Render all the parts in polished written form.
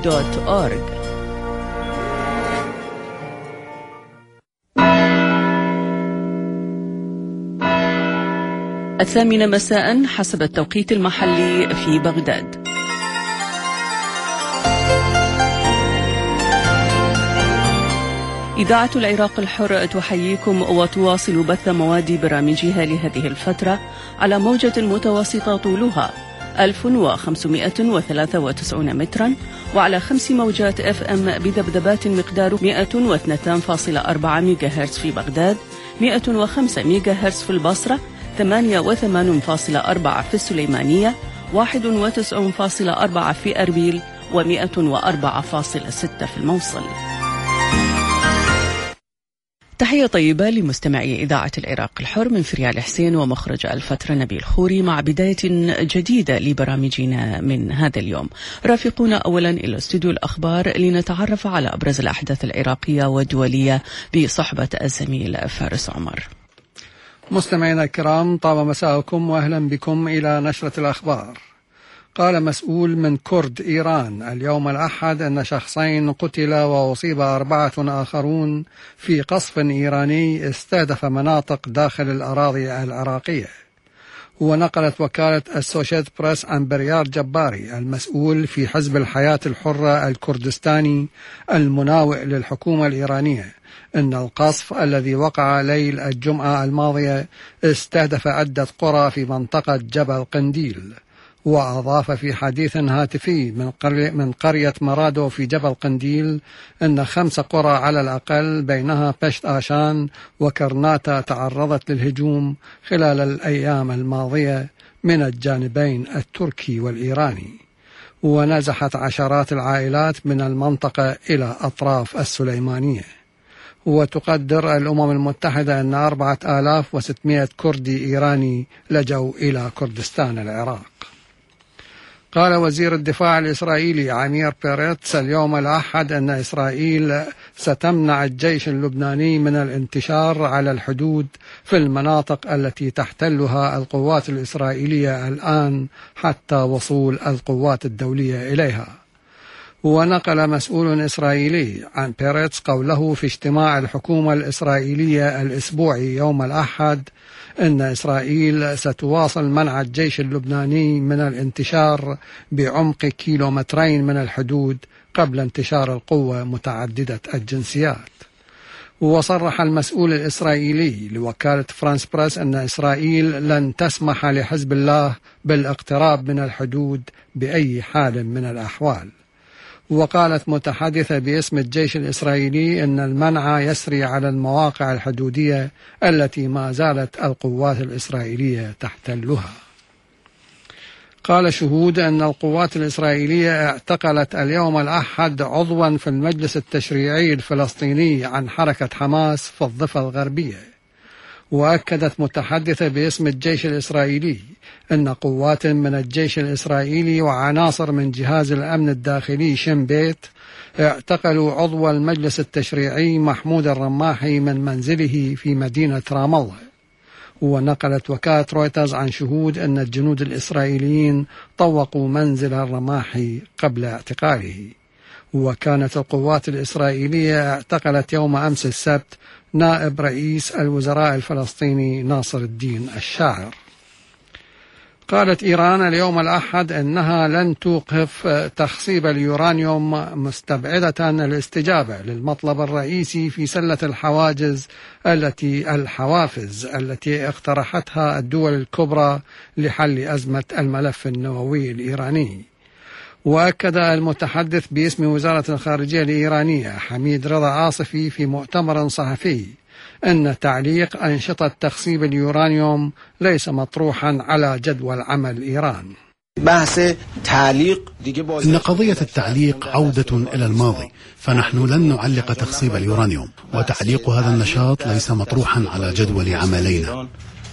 www.bbc.co.uk. الثامنة مساء حسب التوقيت المحلي في بغداد. إذاعة العراق الحر تحييكم وتواصل بث مواد برامجها لهذه الفترة على موجة متوسطة طولها 1593 مترا وعلى 5 موجات FM بذبذبات مقدار 102.4 ميجاهرتز في بغداد، 105 ميجاهرتز في البصرة، 88.4 في السليمانية، 91.4 في أربيل، و104.6 في الموصل. تحية طيبة لمستمعي إذاعة العراق الحر من فريال حسين ومخرج الفترة نبيل خوري، مع بداية جديدة لبرامجنا من هذا اليوم. رافقونا أولا إلى استوديو الأخبار لنتعرف على أبرز الأحداث العراقية والدولية بصحبة الزميل فارس عمر. مستمعينا الكرام، طاب مساءكم وأهلا بكم إلى نشرة الأخبار. قال مسؤول من كرد إيران اليوم الأحد أن شخصين قتلا وأصيب 4 آخرون في قصف إيراني استهدف مناطق داخل الأراضي العراقية. ونقلت وكالة السوشيت بريس عن بريار جباري المسؤول في حزب الحياة الحرة الكردستاني المناوئ للحكومة الإيرانية أن القصف الذي وقع ليل الجمعة الماضية استهدف عدة قرى في منطقة جبل قنديل. وأضاف في حديث هاتفي من قرية مرادو في جبل قنديل أن 5 قرى على الأقل بينها بشت آشان وكرناتا تعرضت للهجوم خلال الأيام الماضية من الجانبين التركي والإيراني. ونزحت عشرات العائلات من المنطقة إلى أطراف السليمانية. وتقدر الأمم المتحدة أن 4600 كردي إيراني لجوا إلى كردستان العراق. قال وزير الدفاع الإسرائيلي عمير بيريتس اليوم الأحد أن إسرائيل ستمنع الجيش اللبناني من الانتشار على الحدود في المناطق التي تحتلها القوات الإسرائيلية الآن حتى وصول القوات الدولية إليها. ونقل مسؤول إسرائيلي عن بيريتس قوله في اجتماع الحكومة الإسرائيلية الأسبوعي يوم الأحد أن إسرائيل ستواصل منع الجيش اللبناني من الانتشار بعمق 2 كيلومترين من الحدود قبل انتشار القوة متعددة الجنسيات. وصرح المسؤول الإسرائيلي لوكالة فرانس بريس أن إسرائيل لن تسمح لحزب الله بالاقتراب من الحدود بأي حال من الأحوال. وقالت متحدثة باسم الجيش الإسرائيلي أن المنع يسري على المواقع الحدودية التي ما زالت القوات الإسرائيلية تحتلها. قال شهود أن القوات الإسرائيلية اعتقلت اليوم الأحد عضوا في المجلس التشريعي الفلسطيني عن حركة حماس في الضفة الغربية. وأكدت متحدثة باسم الجيش الإسرائيلي أن قوات من الجيش الإسرائيلي وعناصر من جهاز الأمن الداخلي شين بيت اعتقلوا عضو المجلس التشريعي محمود الرماحي من منزله في مدينة رام الله. ونقلت وكالة رويترز عن شهود أن الجنود الإسرائيليين طوقوا منزل الرماحي قبل اعتقاله. وكانت القوات الإسرائيلية اعتقلت يوم أمس السبت نائب رئيس الوزراء الفلسطيني ناصر الدين الشاعر. قالت إيران اليوم الأحد أنها لن توقف تخصيب اليورانيوم، مستبعدة الاستجابة للمطلب الرئيسي في سلة الحوافز التي اقترحتها الدول الكبرى لحل أزمة الملف النووي الإيراني. وأكد المتحدث باسم وزارة الخارجية الإيرانية حميد رضا عاصفي في مؤتمر صحفي أن تعليق أنشطة تخصيب اليورانيوم ليس مطروحا على جدول عمل إيران. إن قضية التعليق عودة إلى الماضي، فنحن لن نعلق تخصيب اليورانيوم، وتعليق هذا النشاط ليس مطروحا على جدول عملينا.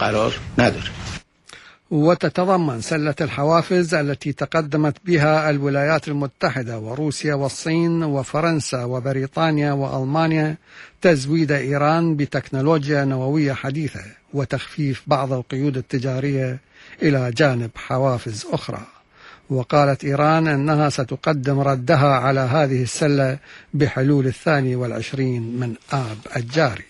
وتتضمن سلة الحوافز التي تقدمت بها الولايات المتحدة وروسيا والصين وفرنسا وبريطانيا وألمانيا تزويد إيران بتكنولوجيا نووية حديثة وتخفيف بعض القيود التجارية إلى جانب حوافز أخرى. وقالت إيران أنها ستقدم ردها على هذه السلة بحلول 22 من آب الجاري.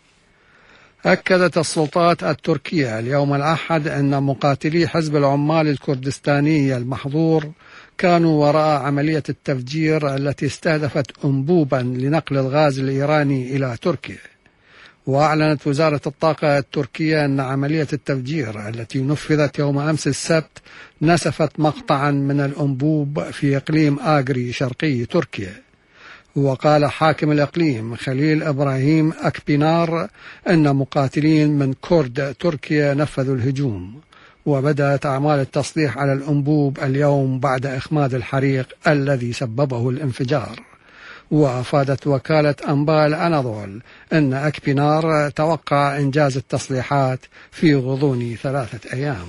أكدت السلطات التركية اليوم الأحد أن مقاتلي حزب العمال الكردستاني المحظور كانوا وراء عملية التفجير التي استهدفت أنبوبا لنقل الغاز الإيراني إلى تركيا. وأعلنت وزارة الطاقة التركية أن عملية التفجير التي نفذت يوم أمس السبت نسفت مقطعا من الأنبوب في إقليم آغري شرقي تركيا. وقال حاكم الإقليم خليل إبراهيم أكبينار أن مقاتلين من كرد تركيا نفذوا الهجوم. وبدأت أعمال التصليح على الأنبوب اليوم بعد إخماد الحريق الذي سببه الانفجار. وأفادت وكالة أنباء الأناضول أن أكبينار توقع إنجاز التصليحات في غضون 3 أيام.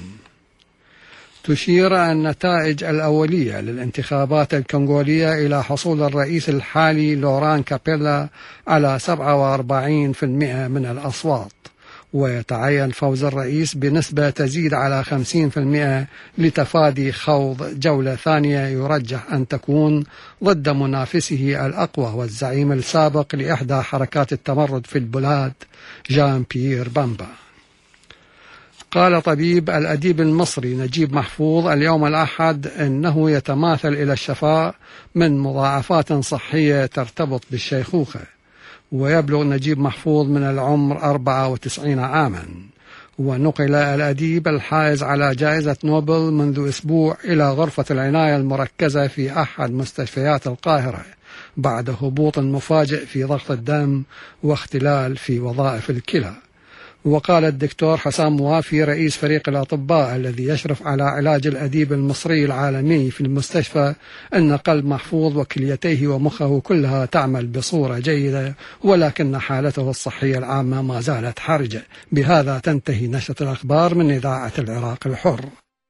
تشير النتائج الأولية للانتخابات الكونغولية إلى حصول الرئيس الحالي لوران كابيلا على 47% من الأصوات، ويتعين فوز الرئيس بنسبة تزيد على 50% لتفادي خوض جولة ثانية يرجح أن تكون ضد منافسه الأقوى والزعيم السابق لإحدى حركات التمرد في البلاد جان بيير بامبا. قال طبيب الأديب المصري نجيب محفوظ اليوم الأحد إنه يتماثل إلى الشفاء من مضاعفات صحية ترتبط بالشيخوخة. ويبلغ نجيب محفوظ من العمر 94 عاما. ونقل الأديب الحائز على جائزة نوبل منذ أسبوع إلى غرفة العناية المركزة في أحد مستشفيات القاهرة بعد هبوط مفاجئ في ضغط الدم واختلال في وظائف الكلى. وقال الدكتور حسام موافي رئيس فريق الأطباء الذي يشرف على علاج الأديب المصري العالمي في المستشفى أن قلب محفوظ وكليتيه ومخه كلها تعمل بصورة جيدة، ولكن حالته الصحية العامة ما زالت حرجة. بهذا تنتهي نشرة الأخبار من إذاعة العراق الحر.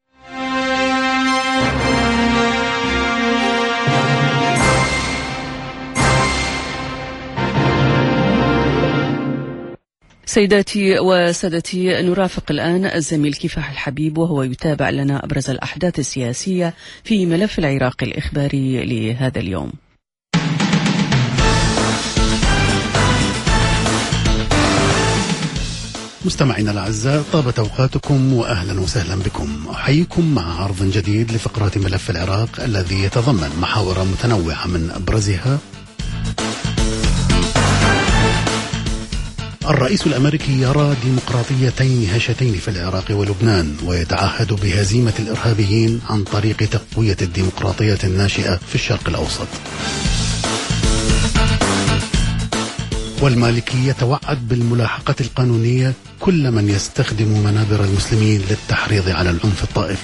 سيداتي وسادتي، نرافق الآن الزميل كفاح الحبيب وهو يتابع لنا أبرز الأحداث السياسية في ملف العراق الإخباري لهذا اليوم. مستمعينا الأعزاء، طابت أوقاتكم وأهلا وسهلا بكم. أحييكم مع عرض جديد لفقرات ملف العراق الذي يتضمن محاور متنوعة من أبرزها: الرئيس الأمريكي يرى ديمقراطيتين هشتين في العراق ولبنان ويتعهد بهزيمة الإرهابيين عن طريق تقوية الديمقراطية الناشئة في الشرق الأوسط. والمالكي يتوعد بالملاحقة القانونية كل من يستخدم منابر المسلمين للتحريض على العنف الطائفي.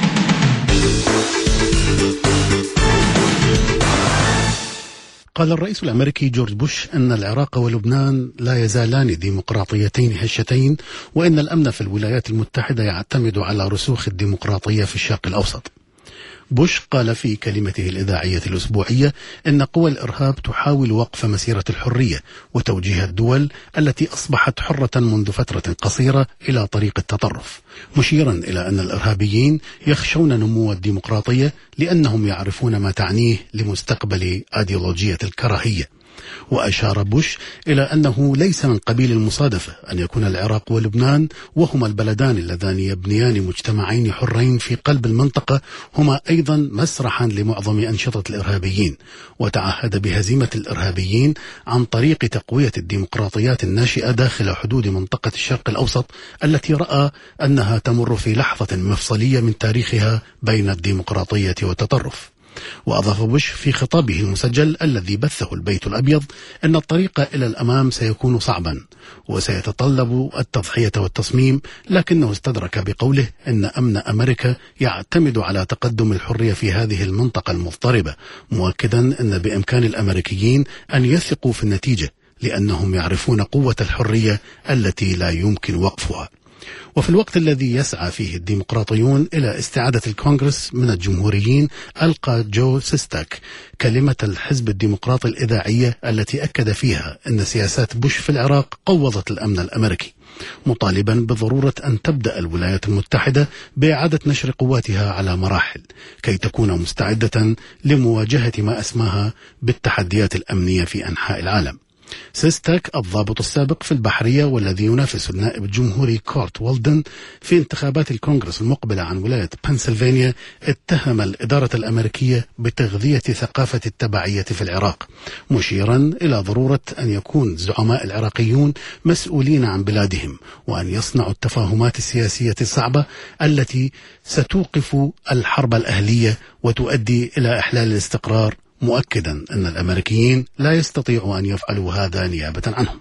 قال الرئيس الأمريكي جورج بوش أن العراق ولبنان لا يزالان ديمقراطيتين هشتين، وأن الأمن في الولايات المتحدة يعتمد على رسوخ الديمقراطية في الشرق الأوسط. بوش قال في كلمته الإذاعية الأسبوعية أن قوى الإرهاب تحاول وقف مسيرة الحرية وتوجيه الدول التي أصبحت حرة منذ فترة قصيرة إلى طريق التطرف، مشيرا إلى أن الإرهابيين يخشون نمو الديمقراطية لأنهم يعرفون ما تعنيه لمستقبل أيديولوجية الكراهية. وأشار بوش إلى أنه ليس من قبيل المصادفة أن يكون العراق ولبنان وهما البلدان اللذان يبنيان مجتمعين حرين في قلب المنطقة هما أيضا مسرحا لمعظم أنشطة الإرهابيين، وتعهد بهزيمة الإرهابيين عن طريق تقوية الديمقراطيات الناشئة داخل حدود منطقة الشرق الأوسط التي رأى أنها تمر في لحظة مفصلية من تاريخها بين الديمقراطية والتطرف. وأضاف بوش في خطابه المسجل الذي بثه البيت الأبيض أن الطريق إلى الأمام سيكون صعبا وسيتطلب التضحية والتصميم، لكنه استدرك بقوله أن أمن أمريكا يعتمد على تقدم الحرية في هذه المنطقة المضطربة، مؤكدا أن بإمكان الأمريكيين أن يثقوا في النتيجة لأنهم يعرفون قوة الحرية التي لا يمكن وقفها. وفي الوقت الذي يسعى فيه الديمقراطيون إلى استعادة الكونغرس من الجمهوريين، ألقى جو سيستاك كلمة الحزب الديمقراطي الإذاعية التي أكد فيها أن سياسات بوش في العراق قوضت الأمن الأمريكي، مطالبا بضرورة أن تبدأ الولايات المتحدة بإعادة نشر قواتها على مراحل كي تكون مستعدة لمواجهة ما أسماها بالتحديات الأمنية في أنحاء العالم. سيستاك الضابط السابق في البحرية والذي ينافس النائب الجمهوري كورت والدن في انتخابات الكونغرس المقبلة عن ولاية بنسلفانيا، اتهم الإدارة الأمريكية بتغذية ثقافة التبعية في العراق، مشيرا إلى ضرورة أن يكون الزعماء العراقيون مسؤولين عن بلادهم وأن يصنعوا التفاهمات السياسية الصعبة التي ستوقف الحرب الأهلية وتؤدي إلى إحلال الاستقرار، مؤكدا أن الأمريكيين لا يستطيعوا أن يفعلوا هذا نيابة عنهم.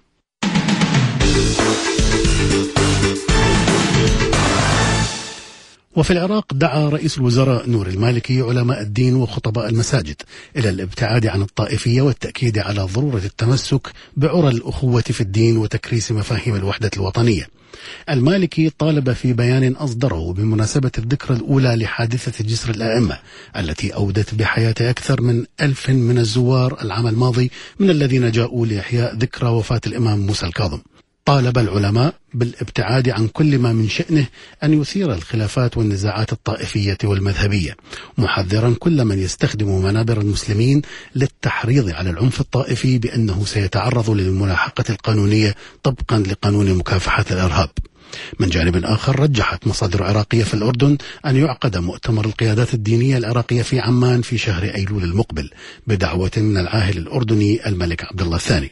وفي العراق دعا رئيس الوزراء نور المالكي علماء الدين وخطباء المساجد إلى الابتعاد عن الطائفية والتأكيد على ضرورة التمسك بعرى الأخوة في الدين وتكريس مفاهيم الوحدة الوطنية. المالكي طالب في بيان أصدره بمناسبة الذكرى الأولى لحادثة جسر الأئمة التي أودت بحياة أكثر من 1000 من الزوار العام الماضي من الذين جاءوا لإحياء ذكرى وفاة الإمام موسى الكاظم. طالب العلماء بالابتعاد عن كل ما من شأنه أن يثير الخلافات والنزاعات الطائفية والمذهبية، محذرا كل من يستخدم منابر المسلمين للتحريض على العنف الطائفي بأنه سيتعرض للملاحقة القانونية طبقا لقانون مكافحة الإرهاب. من جانب آخر، رجحت مصادر عراقية في الأردن أن يعقد مؤتمر القيادات الدينية العراقية في عمان في شهر أيلول المقبل بدعوة من العاهل الأردني الملك عبد الله الثاني،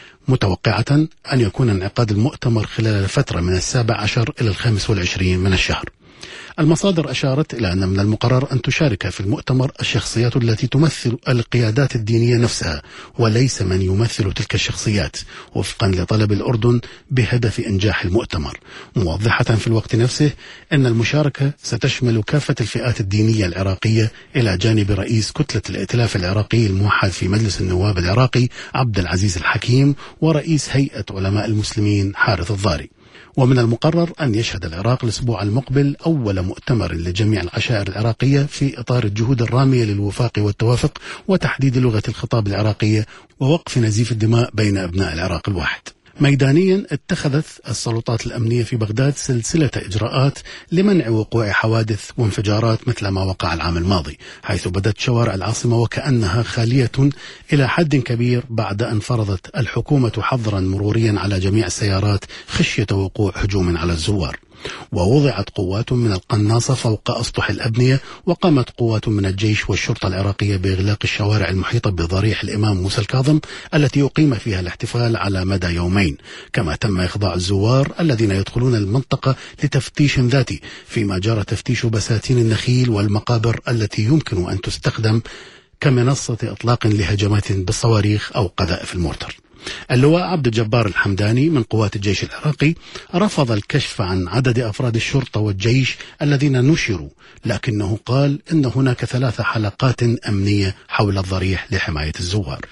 متوقعة أن يكون انعقاد المؤتمر خلال الفترة من 17 إلى 25 من الشهر. المصادر أشارت إلى أن من المقرر أن تشارك في المؤتمر الشخصيات التي تمثل القيادات الدينية نفسها وليس من يمثل تلك الشخصيات، وفقا لطلب الأردن بهدف إنجاح المؤتمر، موضحة في الوقت نفسه أن المشاركة ستشمل كافة الفئات الدينية العراقية إلى جانب رئيس كتلة الائتلاف العراقي الموحد في مجلس النواب العراقي عبد العزيز الحكيم ورئيس هيئة علماء المسلمين حارث الضاري. ومن المقرر أن يشهد العراق الأسبوع المقبل أول مؤتمر لجميع العشائر العراقية في إطار الجهود الرامية للوفاق والتوافق وتحديد لغة الخطاب العراقية ووقف نزيف الدماء بين أبناء العراق الواحد. ميدانيا اتخذت السلطات الأمنية في بغداد سلسلة إجراءات لمنع وقوع حوادث وانفجارات مثل ما وقع العام الماضي، حيث بدت شوارع العاصمة وكأنها خالية إلى حد كبير بعد أن فرضت الحكومة حظرا مروريا على جميع السيارات خشية وقوع هجوم على الزوار. ووضعت قوات من القناصة فوق أسطح الأبنية، وقامت قوات من الجيش والشرطة العراقية بإغلاق الشوارع المحيطة بضريح الإمام موسى الكاظم التي يقيم فيها الاحتفال على مدى يومين، كما تم إخضاع الزوار الذين يدخلون المنطقة لتفتيش ذاتي، فيما جرى تفتيش بساتين النخيل والمقابر التي يمكن أن تستخدم كمنصة إطلاق لهجمات بالصواريخ أو قذائف المورتر. اللواء عبد الجبار الحمداني من قوات الجيش العراقي رفض الكشف عن عدد أفراد الشرطة والجيش الذين نشروا، لكنه قال إن هناك 3 حلقات أمنية حول الضريح لحماية الزوار.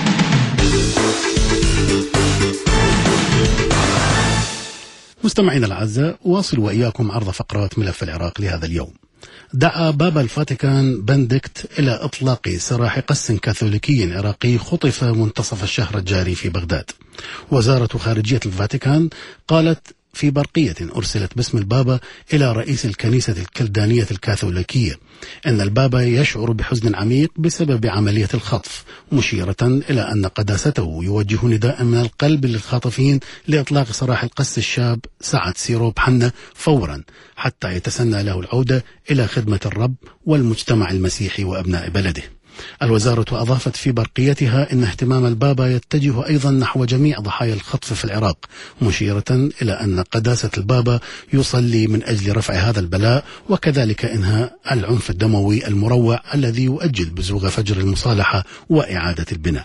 مستمعين الأعزاء، واصل وإياكم عرض فقرات ملف العراق لهذا اليوم. دعا بابا الفاتيكان بنديكت إلى إطلاق سراح قس كاثوليكي عراقي خطف منتصف الشهر الجاري في بغداد. وزارة خارجية الفاتيكان قالت في برقية أرسلت باسم البابا إلى رئيس الكنيسة الكلدانية الكاثوليكية أن البابا يشعر بحزن عميق بسبب عملية الخطف، مشيرة إلى أن قداسته يوجه نداء من القلب للخاطفين لإطلاق سراح القس الشاب سعد سيروب حنة فورا حتى يتسنى له العودة إلى خدمة الرب والمجتمع المسيحي وأبناء بلده. الوزارة أضافت في برقيتها أن اهتمام البابا يتجه أيضا نحو جميع ضحايا الخطف في العراق، مشيرة إلى أن قداسة البابا يصلي من أجل رفع هذا البلاء وكذلك إنهاء العنف الدموي المروع الذي يؤجل بزوغ فجر المصالحة وإعادة البناء.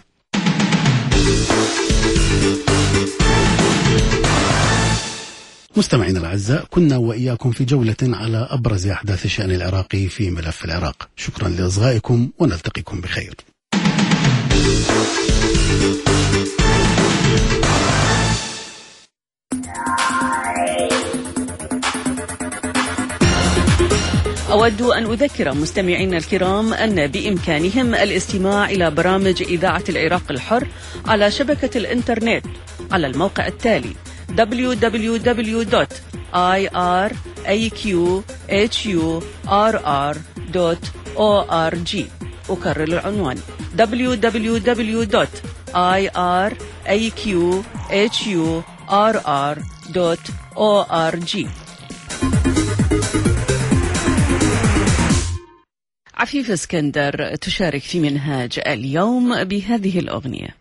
مستمعين الأعزاء، كنا وإياكم في جولة على أبرز أحداث الشأن العراقي في ملف العراق. شكرا لإصغائكم ونلتقيكم بخير. أود أن أذكر مستمعينا الكرام أن بإمكانهم الاستماع إلى برامج إذاعة العراق الحر على شبكة الإنترنت على الموقع التالي www.iraqhurr.org. أكرر العنوان www.iraqhurr.org. عفيف اسكندر تشارك في منهاج اليوم بهذه الأغنية.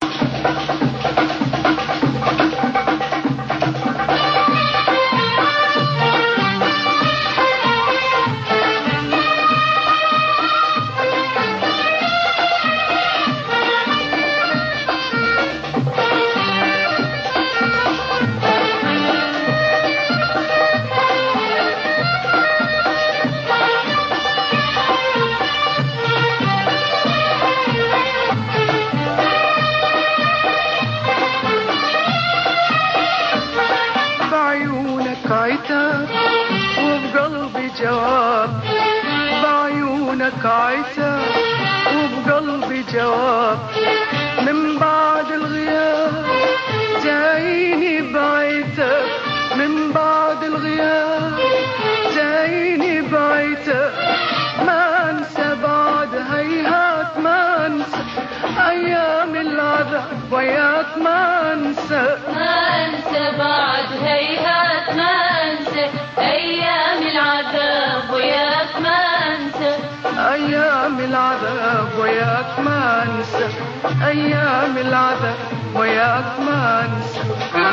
وبقلبي جواب بعيونك عتاب وبقلبي جواب من بعد الغياب جايني بعتاب من بعد الغياب جايني بعتاب ما انسى بعد هيهات ما انسى ايام العذاب وياك ما انسى بعد هيهات ما انسى ايام العذاب وياك ما انسى ايام العذاب وياك ما انسى ايام العذاب وياك ما انسى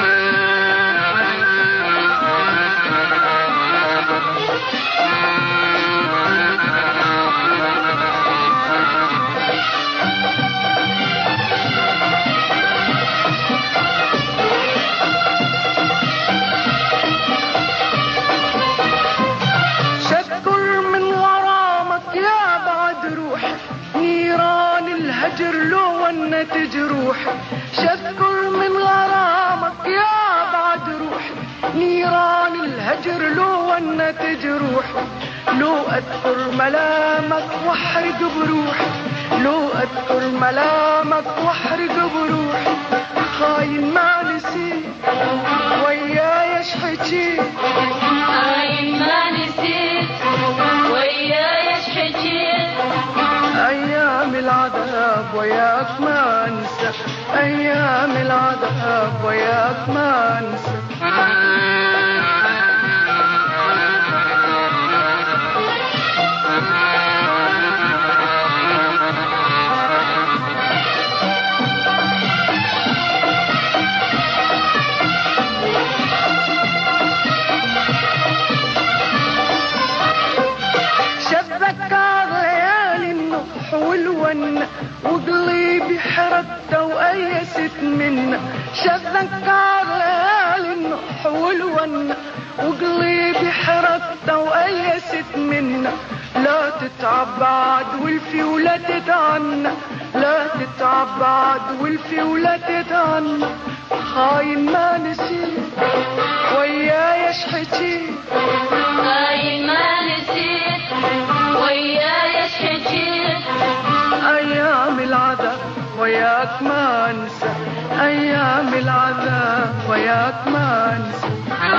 تجروح شكر من غرامك يا بعد روح نيران الهجر لو أن تجروح لو أذكر ملامك واحرق بروح لو أذكر ملامك واحرق بروح خاين ما نسيت وياي اش حكيت خاين ما نسيت وياي اش حكيت أيام العذاب وياك ما أنسى أيام العذاب وياك ما أنسى والون وقلبي حرقته وأيست منه شذكر ليالي النوح والون وقلبي حرقته وأيست منه لا تتعب بعد والفي ولا تتعنى لا تتعب بعد والفي ولا تتعنى خاين ما نسيت وياي اش حكيت خاين ما نسيت وياي اش حكيت أيام العذاب وياك ما أنسى أيام العذاب وياك ما أنسى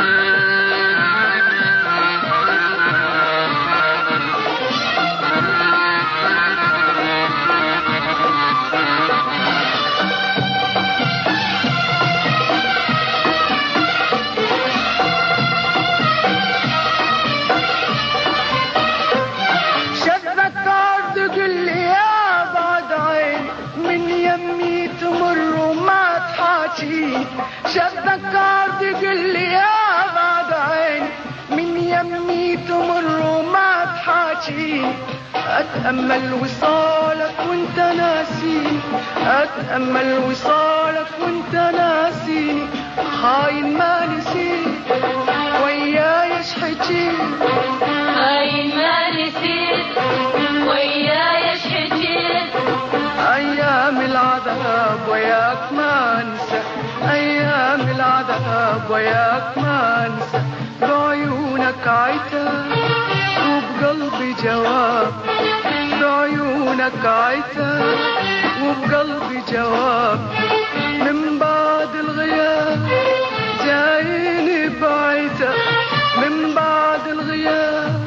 شذكر تقول لي يا بعد عين من يمي تمر وما تحاكي أتأمل وصالك وانت ناسيني أتأمل وصالك وانت ناسيني خاين ما نسيت وياي اش حكيت خاين ما نسيت وياي اش حكيت أيام العذاب وياك ما أنسى أيام العذاب وياك ما أنسى بعيونك عتاب وبقلبي جواب، بعيونك عتاب وبقلبي جواب، من بعد الغياب جايني بعتاب، من بعد الغياب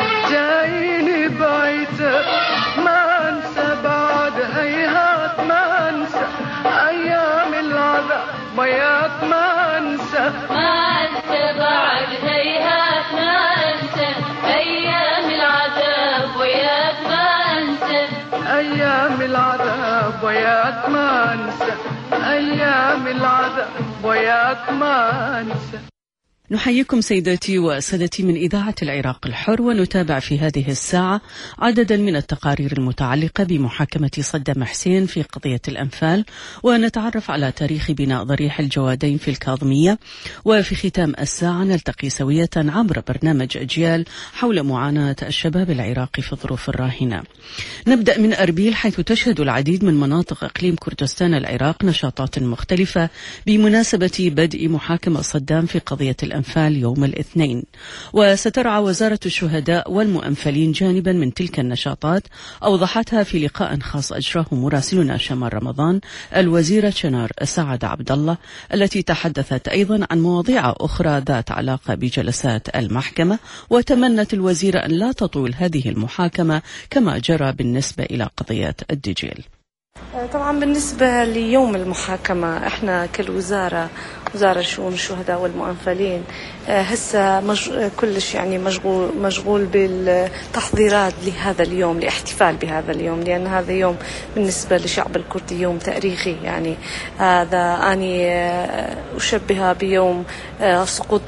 جايني بعتاب، ما انسى بعد هيهات ما انسى ايام العذاب وياك ما انسى، ما انسى بعد هيهات ما انسى ايام العذاب وياك ما انسى، ايام العذاب وياك ما انسى، ايام العذاب وياك ما انسى. نحييكم سيداتي وسادتي من إذاعة العراق الحر، ونتابع في هذه الساعة عددا من التقارير المتعلقة بمحاكمة صدام حسين في قضية الأنفال، ونتعرف على تاريخ بناء ضريح الجوادين في الكاظمية. وفي ختام الساعة نلتقي سوية عبر برنامج أجيال حول معاناة الشباب العراقي في الظروف الراهنة. نبدأ من أربيل، حيث تشهد العديد من مناطق إقليم كردستان العراق نشاطات مختلفة بمناسبة بدء محاكمة صدام في قضية الأنفال يوم الاثنين. وسترعى وزارة الشهداء والمؤنفلين جانبا من تلك النشاطات، أوضحتها في لقاء خاص أجراه مراسلنا شمال رمضان الوزيرة شنار سعد عبد الله، التي تحدثت أيضا عن مواضيع أخرى ذات علاقة بجلسات المحكمة. وتمنت الوزيرة أن لا تطول هذه المحاكمة كما جرى بالنسبة إلى قضية الدجيل. طبعا بالنسبة ليوم المحاكمة احنا كالوزارة، وزارة شؤون الشهداء والمؤنفلين، هسه كلش يعني مشغول بالتحضيرات لهذا اليوم، لاحتفال بهذا اليوم، لأن هذا يوم بالنسبة للشعب الكردي يوم تاريخي. يعني هذا أني أشبهها بيوم سقوط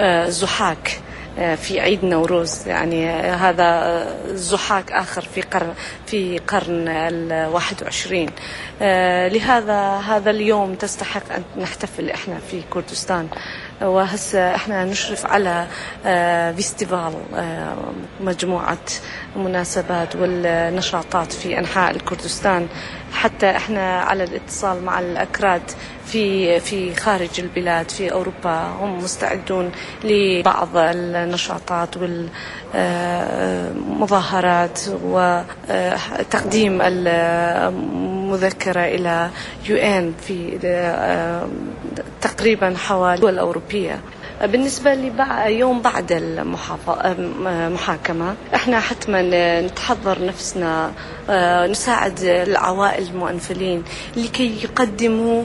الزحاك في عيد نوروز، يعني هذا الزحاك آخر في قرن 21. لهذا هذا اليوم تستحق أن نحتفل إحنا في كردستان. وهسه إحنا نشرف على فيستيفال، مجموعة مناسبات والنشاطات في أنحاء الكردستان، حتى إحنا على الاتصال مع الأكراد في خارج البلاد في أوروبا، هم مستعدون لبعض النشاطات والمظاهرات وتقديم المذكرة إلى UN في تقريبا حوالي الدول الأوروبية. بالنسبة يوم بعد المحاكمة احنا حتما نتحضر نفسنا، نساعد العوائل المؤنفلين لكي يقدموا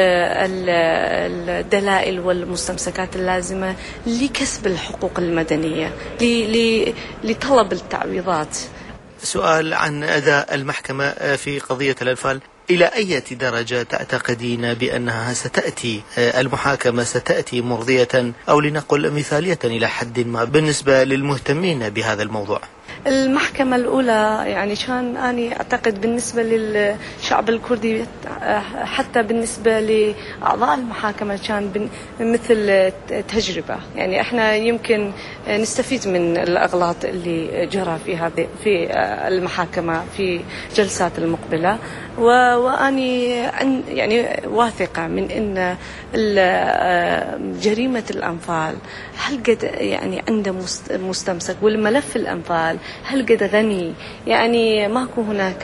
الدلائل والمستمسكات اللازمة لكسب الحقوق المدنية، لطلب التعويضات. سؤال عن أداء المحكمة في قضية الأنفال، إلى أي درجة تعتقدين بأنها ستأتي المحاكمة ستأتي مرضية أو لنقل مثالية إلى حد ما بالنسبة للمهتمين بهذا الموضوع؟ المحكمة الأولى يعني كان أنا أعتقد بالنسبة للشعب الكردي، حتى بالنسبة لأعضاء المحاكمة كان مثل تجربة. يعني إحنا يمكن نستفيد من الأغلاط اللي جرى في المحاكمة في جلسات المقبلة. وأني يعني واثقة من أن جريمة الأنفال هل قد يعني عنده مستمسك، والملف الأنفال هل قد غني، يعني ماكو هناك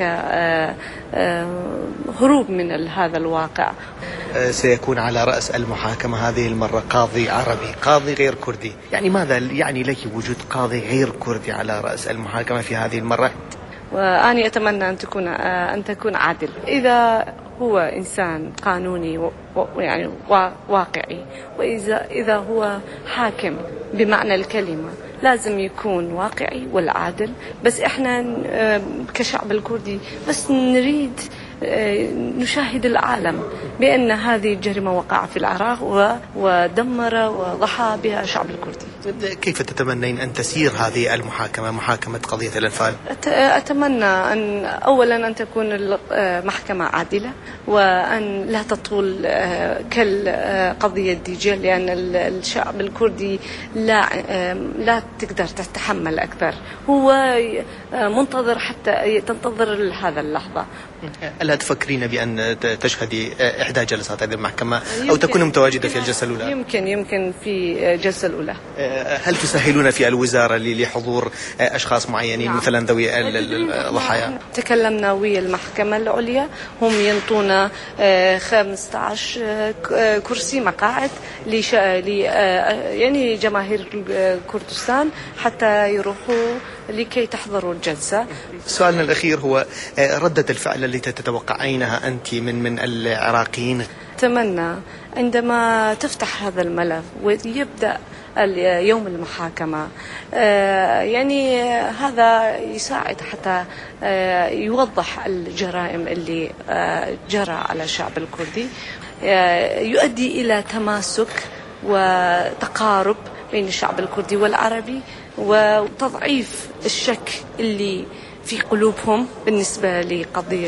هروب من هذا الواقع. سيكون على رأس المحاكمة هذه المرة قاضي عربي، قاضي غير كردي، يعني ماذا يعني لك وجود قاضي غير كردي على رأس المحاكمة في هذه المرة؟ وأنا أتمنى أن تكون عادل. إذا هو إنسان قانوني يعني واقعي، وإذا هو حاكم بمعنى الكلمة، لازم يكون واقعي والعادل. بس إحنا كشعب الكردي بس نريد نشاهد العالم بأن هذه الجريمة وقع في العراق ودمر وضحى بها الشعب الكردي. كيف تتمنين أن تسير هذه المحاكمة، محاكمة قضية الأنفال؟ أتمنى أن أولا أن تكون المحكمة عادلة، وأن لا تطول كالقضية دجيل، لأن الشعب الكردي لا تقدر تتحمل أكثر. هو منتظر حتى تنتظر هذا اللحظة. ألا تفكرين بأن تشهدي إحدى جلسات هذه المحكمة أو تكوني متواجدة في الجلسة الأولى؟ يمكن في الجلسة الأولى. هل تسهلون في الوزارة لحضور أشخاص معينين مثلا ذوي الضحايا؟ تكلمنا ويا المحكمة العليا، هم ينطونا 15 كرسي مقاعد يعني جماهير كردستان حتى يروحوا لكي تحضروا الجلسة. سؤالنا الأخير هو ردة الفعل التي تتوقعينها أنت من العراقيين؟ أتمنى عندما تفتح هذا الملف ويبدأ يوم المحاكمة يعني هذا يساعد حتى يوضح الجرائم اللي جرى على الشعب الكردي، يؤدي إلى تماسك وتقارب بين الشعب الكردي والعربي وتضعيف الشك اللي في قلوبهم بالنسبة لقضية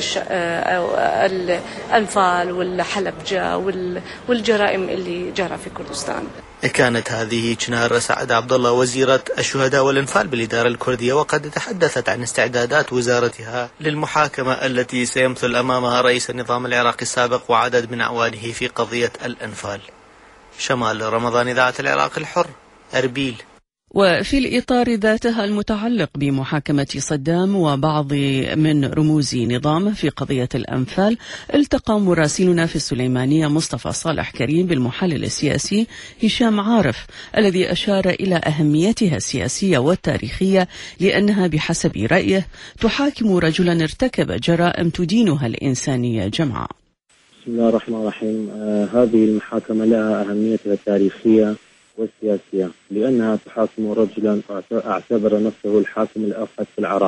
الأنفال والحلبجة والجرائم اللي جرى في كردستان. كانت هذه جنار سعد عبد الله وزيرة الشهداء والأنفال بالإدارة الكردية، وقد تحدثت عن استعدادات وزارتها للمحاكمة التي سيمثل أمامها رئيس النظام العراقي السابق وعدد من أعوانه في قضية الأنفال. شمال رمضان، إذاعة العراق الحر، أربيل. وفي الإطار ذاتها المتعلق بمحاكمة صدام وبعض من رموز نظامه في قضية الأنفال، التقى مراسلنا في السليمانية مصطفى صالح كريم بالمحلل السياسي هشام عارف، الذي أشار إلى أهميتها السياسية والتاريخية لأنها بحسب رأيه تحاكم رجلا ارتكب جرائم تدينها الإنسانية جمعاء. بسم الله الرحمن الرحيم. هذه المحاكمة لها أهميتها التاريخية والسياسية لأنها تحاكم رجلا اعتبر نفسه الحاكم الأوحد في العراق،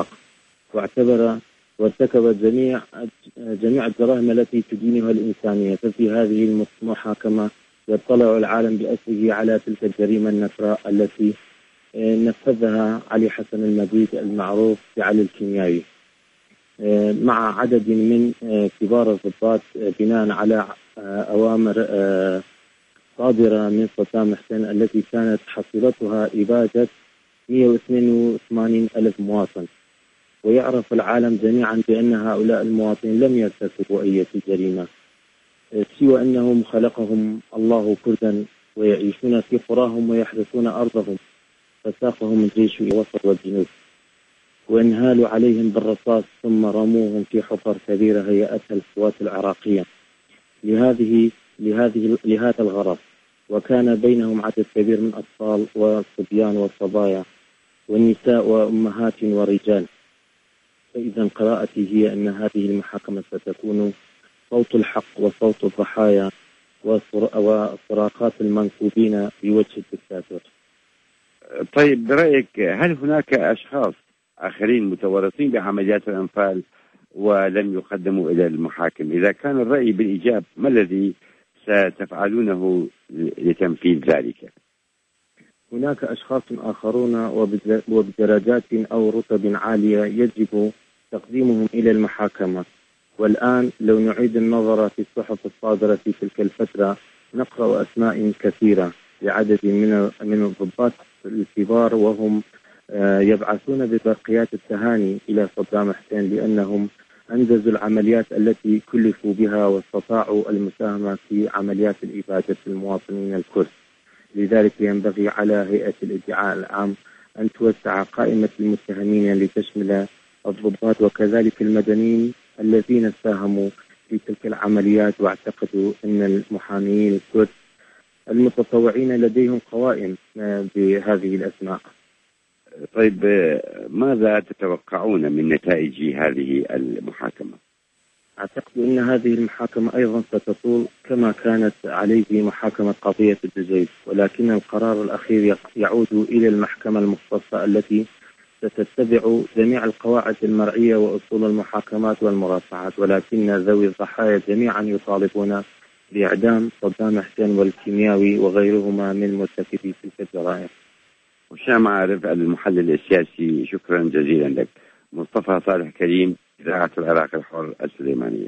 وارتكب جميع الجرائم التي تدينها الإنسانية. ففي هذه المحاكمة يطلع العالم بأسره على تلك الجريمة النفراء التي نفذها علي حسن المجيد المعروف بعلي الكيميائي مع عدد من كبار الضباط بناء على أوامر صادرة من صدام حسين التي كانت حصيلتها إبادة 182 ألف مواطن. ويعرف العالم جميعا بأن هؤلاء المواطنين لم يرتكبوا أي جريمة سوى أنهم خلقهم الله كردا ويعيشون في قراهم ويحرثون أرضهم، فساقهم الجيش إلى وسط والجنوب وانهالوا عليهم بالرصاص ثم رموهم في حفر كبيرة هيئتها القوات العراقية لهذا الغرض. وكان بينهم عدد كبير من أطفال وصبيان وصبايا والنساء وأمهات ورجال. فإذا قراءتي هي أن هذه المحاكمة ستكون صوت الحق وصوت الضحايا وصراخات المنكوبين بوجه الدكتاتور. طيب، برأيك هل هناك أشخاص آخرين متورطين بعمليات الأنفال ولم يقدموا إلى المحاكم؟ إذا كان الرأي بالإيجاب، ما الذي ستفعلونه لتنفيذ ذلك؟ هناك أشخاص آخرون وبدرجات أو رتب عالية يجب تقديمهم إلى المحاكمة. والآن لو نعيد النظر في الصحف الصادرة في تلك الفترة نقرأ أسماء كثيرة لعدد من الضباط الكبار وهم يبعثون ببرقيات التهاني إلى صدام حسين لأنهم أنجزوا العمليات التي كلفوا بها واستطاعوا المساهمة في عمليات الإبادة المواطنين الكرد. لذلك ينبغي على هيئة الإدعاء العام أن توسع قائمة المتهمين لتشمل الضباط وكذلك المدنيين الذين ساهموا في تلك العمليات واعتقدوا أن المحامين الكرد المتطوعين لديهم قوائم بهذه الأسماء. طيب، ماذا تتوقعون من نتائج هذه المحاكمة؟ أعتقد أن هذه المحاكمة أيضا ستطول كما كانت عليه محاكمة قضية الدجيج، ولكن القرار الأخير يعود إلى المحكمة المختصة التي ستتبع جميع القواعد المرعية وأصول المحاكمات والمرافعات، ولكن ذوي الضحايا جميعا يطالبون بإعدام صدام حسين والكيميائي وغيرهما من مرتكبي تلك الجرائم. هشام عارف، المحلل السياسي، شكرا جزيلا لك. مصطفى صالح كريم، إذاعة العراق الحر، السليمانية.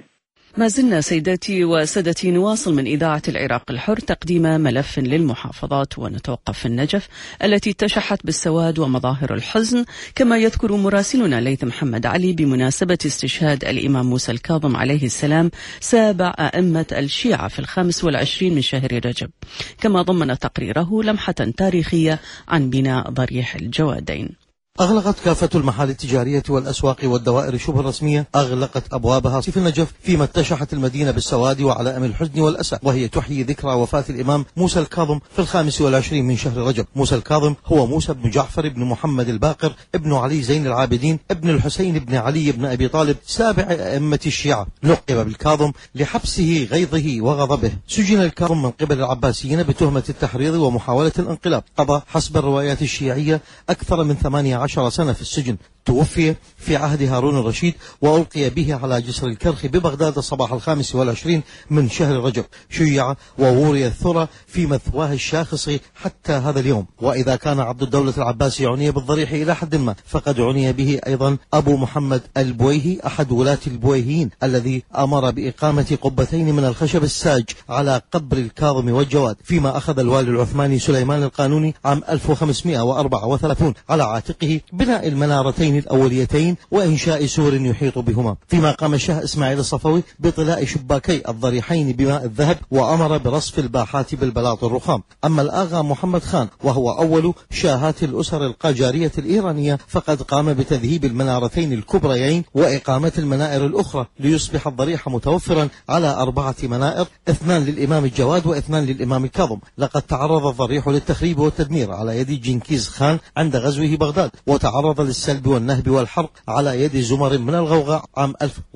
ما زلنا سيداتي وسادتي نواصل من إذاعة العراق الحر تقديم ملف للمحافظات، ونتوقف في النجف التي اتشحت بالسواد ومظاهر الحزن، كما يذكر مراسلنا ليث محمد علي بمناسبة استشهاد الإمام موسى الكاظم عليه السلام سابع أئمة الشيعة في 25 من شهر رجب، كما ضمن تقريره لمحة تاريخية عن بناء ضريح الجوادين. أغلقت كافة المحال التجارية والأسواق والدوائر شبه الرسمية أغلقت أبوابها في النجف، فيما اتشحت المدينة بالسواد وعلائم الحزن والأسى، وهي تحيي ذكرى وفاة الإمام موسى الكاظم في 25 من شهر رجب. موسى الكاظم هو موسى بن جعفر بن محمد الباقر ابن علي زين العابدين ابن الحسين بن علي بن أبي طالب سابع أئمة الشيعة. لقب بالكاظم لحبسه غيظه وغضبه. سجن الكاظم من قبل العباسيين بتهمة التحريض ومحاولة الانقلاب. قضى حسب الروايات الشيعية أكثر من 18 سنة في السجن. توفي في عهد هارون الرشيد وألقي به على جسر الكرخ ببغداد صباح 25 من شهر رجب. شيع ووري الثرى في مثواه الشاخص حتى هذا اليوم. وإذا كان عبد الدولة العباسي عني بالضريح إلى حد ما، فقد عني به أيضا أبو محمد البويهي أحد ولاة البويهيين، الذي أمر بإقامة قبتين من الخشب الساج على قبر الكاظم والجواد، فيما أخذ الوالي العثماني سليمان القانوني عام 1534 على عاتقه بناء المنارتين الأوليتين وإنشاء سور يحيط بهما، فيما قام الشاه إسماعيل الصفوي بطلاء شباكي الضريحين بماء الذهب وأمر برصف الباحات بالبلاط الرخام. أما الآغا محمد خان وهو أول شاهات الأسر القاجارية الإيرانية، فقد قام بتذهيب المنارتين الكبريين وإقامة المنائر الأخرى ليصبح الضريح متوفرا على 4 منائر، 2 للإمام الجواد و2 للإمام الكاظم. لقد تعرض الضريح للتخريب والتدمير على يد جنكيز خان عند غزوه بغداد، وتعرض للسلب والنهب والحرق على يد زمر من الغوغاء عام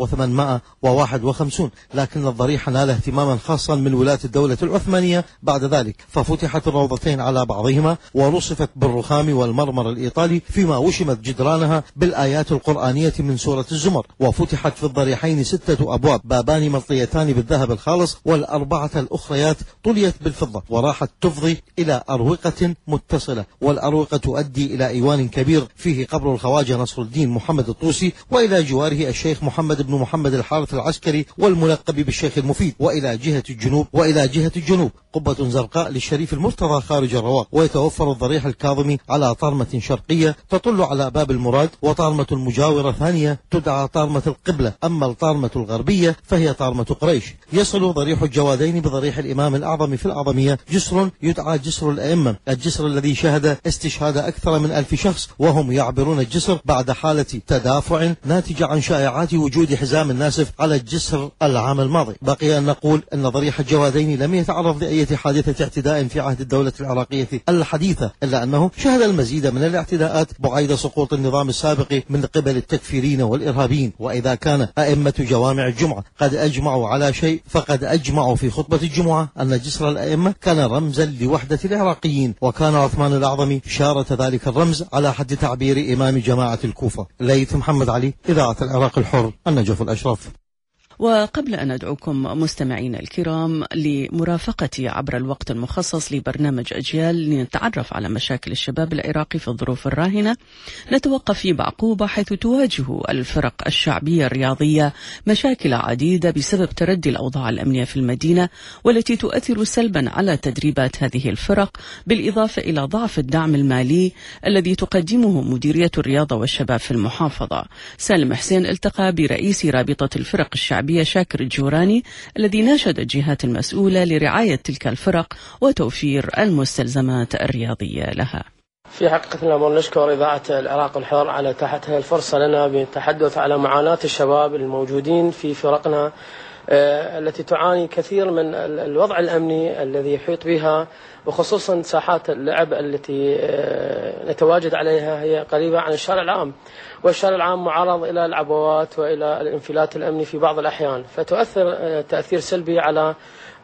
1851، لكن الضريح نال اهتماما خاصا من ولاة الدولة العثمانية بعد ذلك، ففتحت الروضتين على بعضهما ورصفت بالرخام والمرمر الإيطالي، فيما وشمت جدرانها بالآيات القرآنية من سورة الزمر. وفتحت في الضريحين 6 أبواب، بابان مطليتان بالذهب الخالص والأربعة الأخريات طليت بالفضة، وراحت تفضي إلى أروقة متصلة، والأروقة تؤدي إلى إيوان كبير فيه قبر الخواجة نصر الدين محمد الطوسي، وإلى جواره الشيخ محمد بن محمد الحارث العسكري والملقب بالشيخ المفيد. وإلى جهة الجنوب قبة زرقاء للشريف المرتضى خارج الرواق. ويتوفر الضريح الكاظمي على طارمة شرقية تطل على باب المراد، وطارمة المجاورة ثانية تدعى طارمة القبلة. أما الطارمة الغربية فهي طارمة قريش. يصل ضريح الجوادين بضريح الإمام الأعظم في الأعظمية جسر يدعى جسر الأئمة، الجسر الذي شهد استشهاد أكثر من 1000 شخص، وهم يعبرون الجسر بعد حالة تدافع ناتجة عن شائعات وجود حزام الناسف على الجسر العام الماضي. بقي أن نقول أن ضريح الجوادين لم يتعرض لأي حادثة اعتداء في عهد الدولة العراقية الحديثة، إلا أنه شهد المزيد من الاعتداءات بعيد سقوط النظام السابق من قبل التكفيرين والإرهابيين. وإذا كان أئمة جوامع الجمعة قد أجمعوا على شيء، فقد أجمعوا في خطبة الجمعة أن جسر الأئمة كان رمزا لوحدة العراقيين، وكان عثمان الأعظم شارة ذلك الرمز على حد تعبير إمام جماعة الكوفة. ليث محمد علي، إذاعة العراق الحر، النجف الأشرف. وقبل أن أدعوكم مستمعين الكرام لمرافقتي عبر الوقت المخصص لبرنامج أجيال لنتعرف على مشاكل الشباب العراقي في الظروف الراهنة، نتوقف في بعقوبة حيث تواجه الفرق الشعبية الرياضية مشاكل عديدة بسبب تردي الأوضاع الأمنية في المدينة، والتي تؤثر سلبا على تدريبات هذه الفرق، بالإضافة إلى ضعف الدعم المالي الذي تقدمه مديرية الرياضة والشباب في المحافظة. سالم حسين التقى برئيس رابطة الفرق الشعبية شاكر الجوراني، الذي ناشد الجهات المسؤولة لرعاية تلك الفرق وتوفير المستلزمات الرياضية لها. في حقيقة الأمر نشكر إذاعة العراق الحر على إتاحتها الفرصة لنا بالتحدث على معاناة الشباب الموجودين في فرقنا التي تعاني كثير من الوضع الأمني الذي يحيط بها، وخصوصا ساحات اللعب التي نتواجد عليها هي قريبة عن الشارع العام، والشارع العام معرض إلى العبوات وإلى الانفلات الأمني في بعض الأحيان، فتؤثر تأثير سلبي على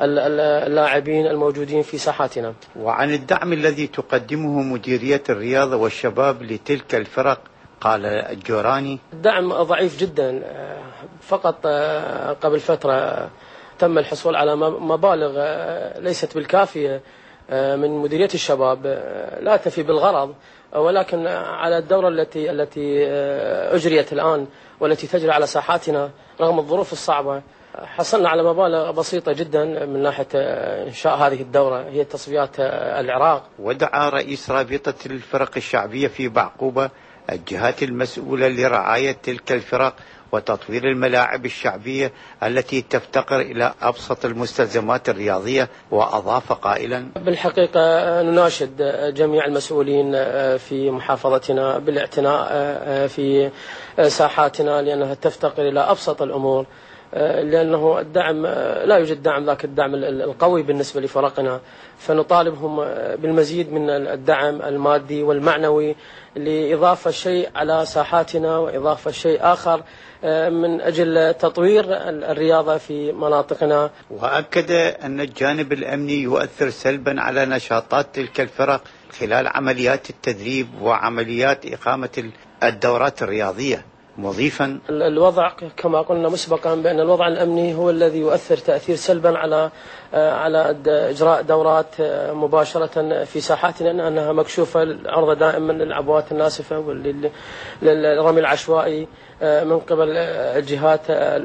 اللاعبين الموجودين في ساحاتنا. وعن الدعم الذي تقدمه مديرية الرياضة والشباب لتلك الفرق قال الجوراني: الدعم ضعيف جدا، فقط قبل فترة تم الحصول على مبالغ ليست بالكافية من مديرية الشباب، لا تفي بالغرض، ولكن على الدورة التي أجريت الآن والتي تجري على ساحاتنا رغم الظروف الصعبة حصلنا على مبالغ بسيطة جدا من ناحية إنشاء هذه الدورة، هي تصفيات العراق. ودعا رئيس رابطة الفرق الشعبية في بعقوبة الجهات المسؤولة لرعاية تلك الفرق وتطوير الملاعب الشعبية التي تفتقر إلى أبسط المستلزمات الرياضية، وأضاف قائلا: بالحقيقة نناشد جميع المسؤولين في محافظتنا بالاعتناء في ساحاتنا، لأنها تفتقر إلى أبسط الأمور، لأنه الدعم لا يوجد دعم ذاك الدعم القوي بالنسبة لفرقنا، فنطالبهم بالمزيد من الدعم المادي والمعنوي لإضافة شيء على ساحاتنا وإضافة شيء آخر من أجل تطوير الرياضة في مناطقنا. وأكد أن الجانب الأمني يؤثر سلبا على نشاطات تلك الفرق خلال عمليات التدريب وعمليات إقامة الدورات الرياضية، مضيفا: الوضع كما قلنا مسبقا بأن الوضع الأمني هو الذي يؤثر تأثير سلبا على إجراء دورات مباشرة في ساحاتنا، لأنها مكشوفة العرضة دائما للعبوات الناسفة وللرمي العشوائي من قبل الجهات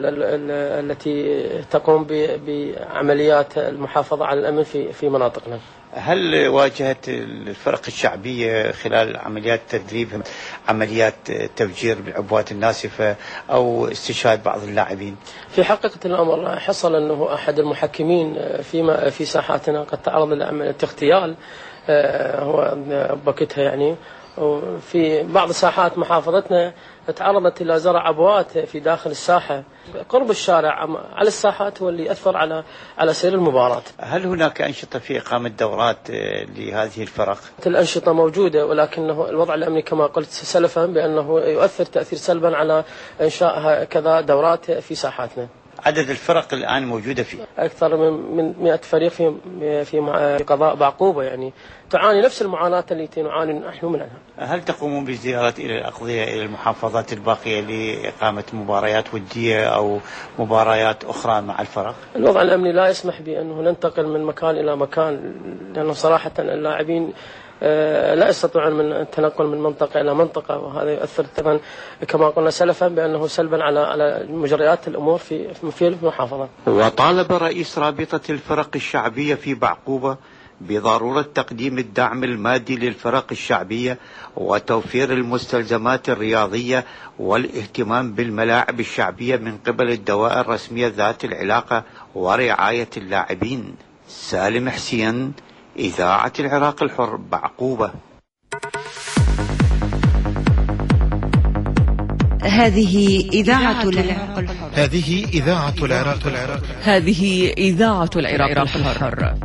التي تقوم بعمليات المحافظة على الأمن في مناطقنا. هل واجهت الفرق الشعبية خلال عمليات تدريب عمليات تفجير بالعبوات الناسفة أو استشهاد بعض اللاعبين؟ في حقيقة الأمر حصل أنه أحد المحكمين في ساحاتنا قد تعرض لعملية اغتيال، هو بكتها يعني، وفي بعض ساحات محافظتنا تعرضت إلى زرع أبوات في داخل الساحة. قرب الشارع على الساحات هو اللي يأثر على سير المباراة. هل هناك أنشطة في إقامة دورات لهذه الفرق؟ الأنشطة موجودة، ولكنه الوضع الأمني كما قلت سلفا بأنه يؤثر تأثير سلبا على إنشاء كذا دورات في ساحاتنا. عدد الفرق الآن موجودة فيه أكثر من 100 فريق في قضاء بعقوبة، يعني تعاني نفس المعاناة التي نعاني نحن منها. هل تقومون بزيارة إلى الأقضية إلى المحافظات الباقية لإقامة مباريات ودية أو مباريات أخرى مع الفرق؟ الوضع الأمني لا يسمح بأنه ننتقل من مكان إلى مكان، لأنه صراحة اللاعبين لا يستطيعون من التنقل من منطقة إلى منطقة، وهذا يؤثر طبعا كما قلنا سلفا بأنه سلبا على مجريات الأمور في المحافظة. وطالب رئيس رابطة الفرق الشعبية في بعقوبة بضرورة تقديم الدعم المادي للفرق الشعبية وتوفير المستلزمات الرياضية والاهتمام بالملاعب الشعبية من قبل الدوائر الرسمية ذات العلاقة ورعاية اللاعبين. سالم حسين، إذاعة العراق الحر، بعقوبة. هذه إذاعة العراق الحر. هذه إذاعة العراق الحر. هذه إذاعة العراق الحر.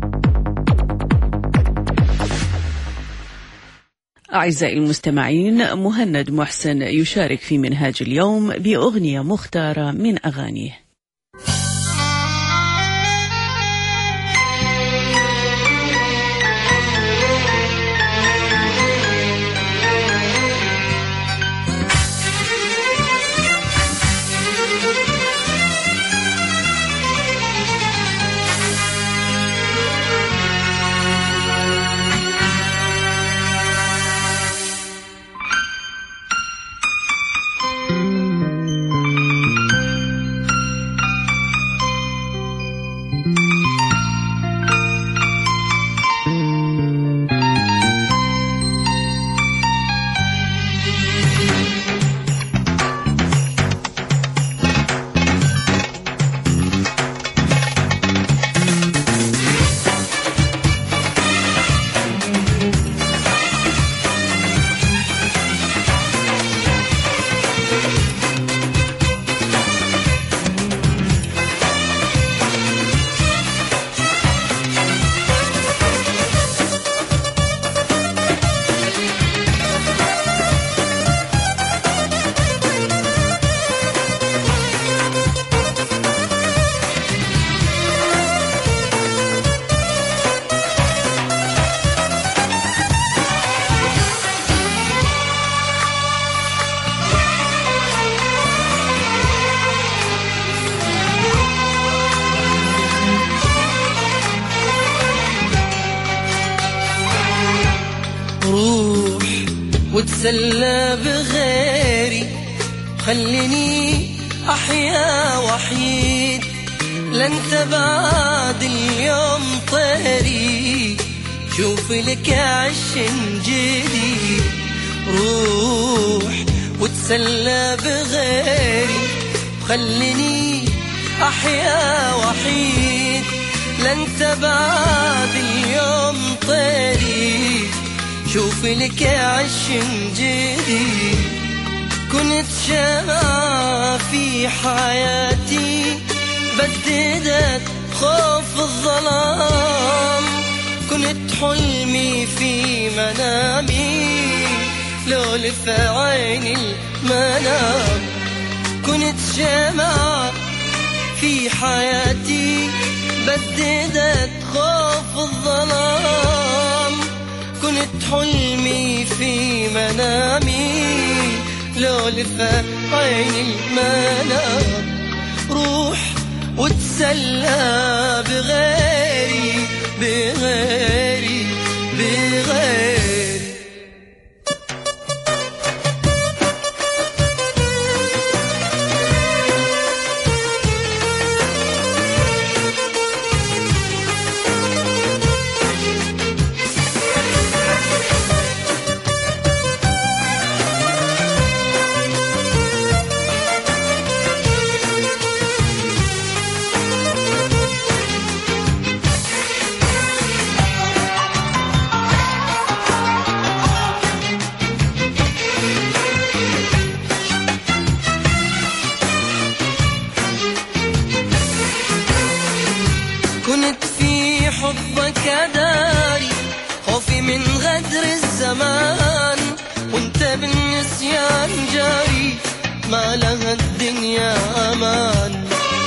أعزائي المستمعين، مهند محسن يشارك في منهاج اليوم بأغنية مختارة من أغانيه. وتسلى بغيري خليني أحيا وحيد لانت بعد اليوم طيري، شوف لك عش جديد، روح وتسلى بغيري، خليني أحيا وحيد. لانت بعد اليوم طيري، شوف لك عش جديد. كنت شمعة في حياتي بددت خوف الظلام، كنت حلمي في منامي لو في عيني المنام. كنت شمعة في حياتي بددت خوف الظلام، كنت حلمي في منامي لو في عيني المنام. روح وتسلى بغيري بغيري بغيري. كنت في حبك داري، خوفي من غدر الزمان، وانت بالنسيان جاري، ما لها الدنيا امان.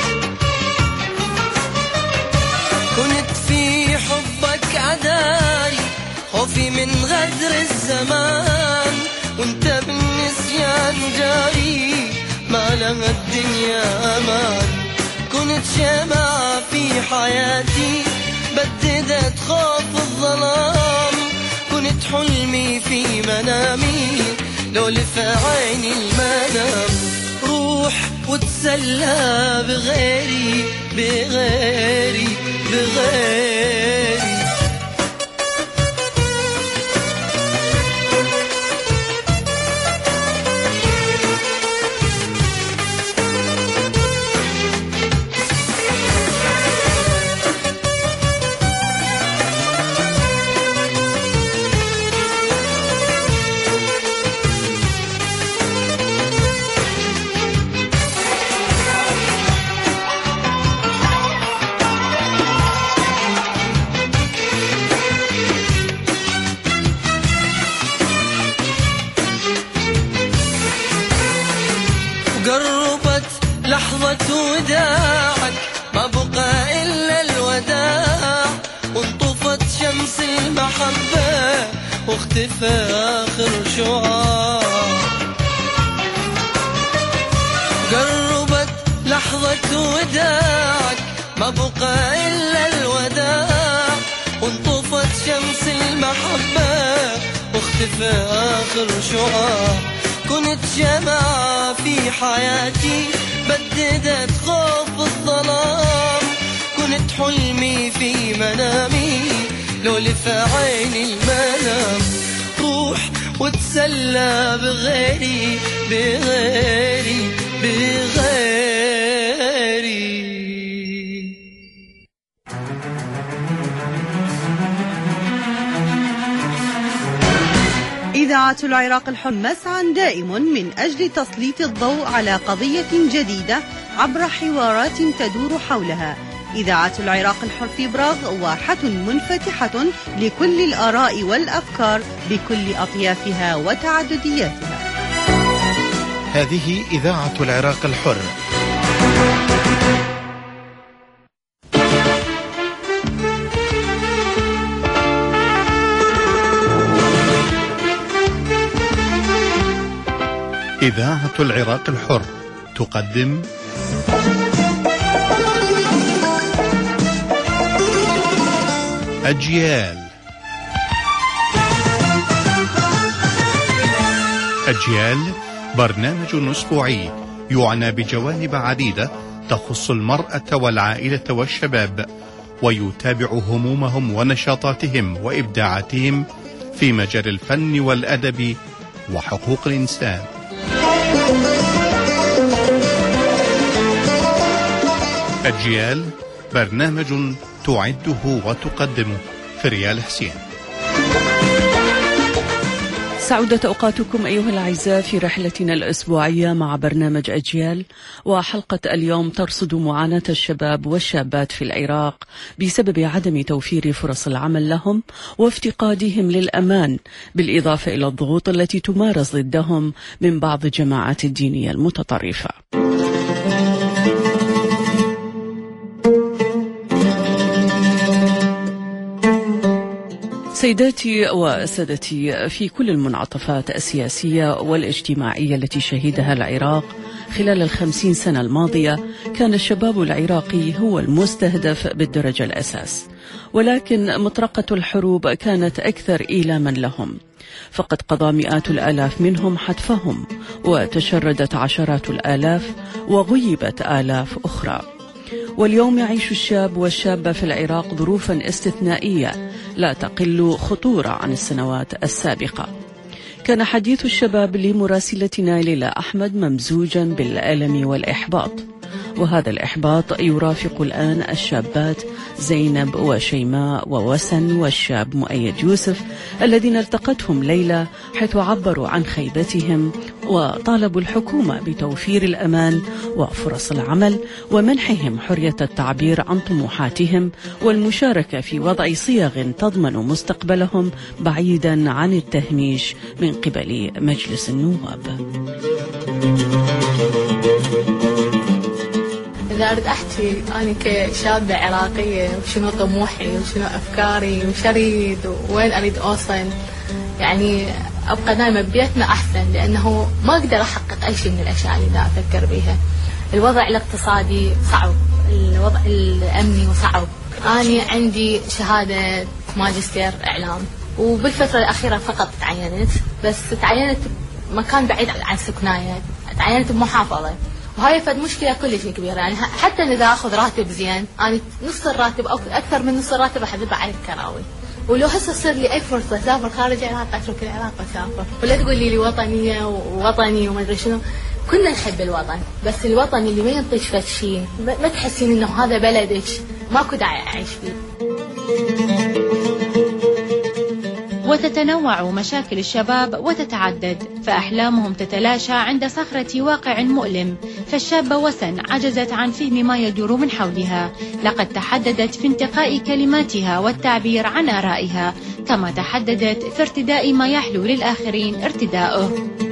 كنت في حبك داري، خوفي من غدر الزمان، وانت بالنسيان جاري، ما لها الدنيا امان. كنت شمعة في حياتي بددت خوف الظلام، كنت حلمي في منامي لو في عيني المنام. روح وتسلى بغيري بغيري بغيري. قربت لحظة وداعك، ما بقى إلا الوداع، وانطفت شمس المحبة واختفى آخر شعاع. قربت لحظة وداعك، ما بقى إلا الوداع، وانطفت شمس المحبة واختفى آخر شعاع. كنت شمعة في حياتي بددت خوف الظلام، كنت حلمي في منامي لو في عيني المنام. روح وتسلى بغيري بغيري بغيري. إذاعة العراق الحر مسعى دائم من أجل تسليط الضوء على قضية جديدة عبر حوارات تدور حولها. إذاعة العراق الحر في براغ واحة منفتحة لكل الآراء والأفكار بكل أطيافها وتعددياتها. هذه إذاعة العراق الحر. إذاعة العراق الحر تقدم أجيال. أجيال برنامج أسبوعي يعنى بجوانب عديدة تخص المرأة والعائلة والشباب، ويتابع همومهم ونشاطاتهم وإبداعاتهم في مجال الفن والأدب وحقوق الإنسان. أجيال، برنامج تعده وتقدمه فريال حسين. سعودت أوقاتكم أيها الأعزاء في رحلتنا الأسبوعية مع برنامج أجيال، وحلقة اليوم ترصد معاناة الشباب والشابات في العراق بسبب عدم توفير فرص العمل لهم وافتقادهم للأمان، بالإضافة إلى الضغوط التي تمارس ضدهم من بعض الجماعات الدينية المتطرفة. سيداتي وسادتي، في كل المنعطفات السياسية والاجتماعية التي شهدها العراق خلال 50 سنة الماضية، كان الشباب العراقي هو المستهدف بالدرجة الأساس، ولكن مطرقة الحروب كانت أكثر إيلاما لهم، فقد قضى مئات الآلاف منهم حتفهم، وتشردت عشرات الآلاف، وغيبت آلاف أخرى. واليوم يعيش الشاب والشابة في العراق ظروفا استثنائية لا تقل خطورة عن السنوات السابقة. كان حديث الشباب لمراسلتنا ليلى أحمد ممزوجا بالألم والإحباط، وهذا الإحباط يرافق الآن الشابات زينب وشيماء ووسن والشاب مؤيد يوسف الذين التقتهم ليلى، حيث عبروا عن خيبتهم وطالبوا الحكومة بتوفير الأمان وفرص العمل ومنحهم حرية التعبير عن طموحاتهم والمشاركة في وضع صيغ تضمن مستقبلهم بعيدا عن التهميش من قبل مجلس النواب. إذا أريد أحكي أنا كشابة عراقية وشنو طموحي وشنو أفكاري وش أريد وين أريد أوصل، يعني أبقى دائما ببيتنا أحسن، لأنه ما أقدر أحقق أي شيء من الأشياء اللي دا أفكر بيها. الوضع الاقتصادي صعب، الوضع الأمني صعب. أنا عندي شهادة ماجستير إعلام، وبالفترة الأخيرة فقط تعينت، بس تعينت مكان بعيد عن سكناية، تعينت بمحافظة، وهاي فد مشكلة كلش كبيرة. يعني حتى إذا أخذ راتب زين، أنا نص الراتب أو أكثر من نص الراتب أحذبه على الكراوي. ولو هسه صار لي أي فرصة أسافر خارج العراق أترك العراق وأسافر، ولا تقول لي وطنية ووطني وما أدري شنو. كنا نحب الوطن، بس الوطن اللي ما ينطيش فد شيء، ما تحسين إنه هذا بلدك، ماكو داعي أعيش فيه. وتتنوع مشاكل الشباب وتتعدد، فأحلامهم تتلاشى عند صخرة واقع مؤلم. فالشابة وسن عجزت عن فهم ما يدور من حولها، لقد تحددت في انتقاء كلماتها والتعبير عن آرائها، كما تحددت في ارتداء ما يحلو للآخرين ارتداؤه.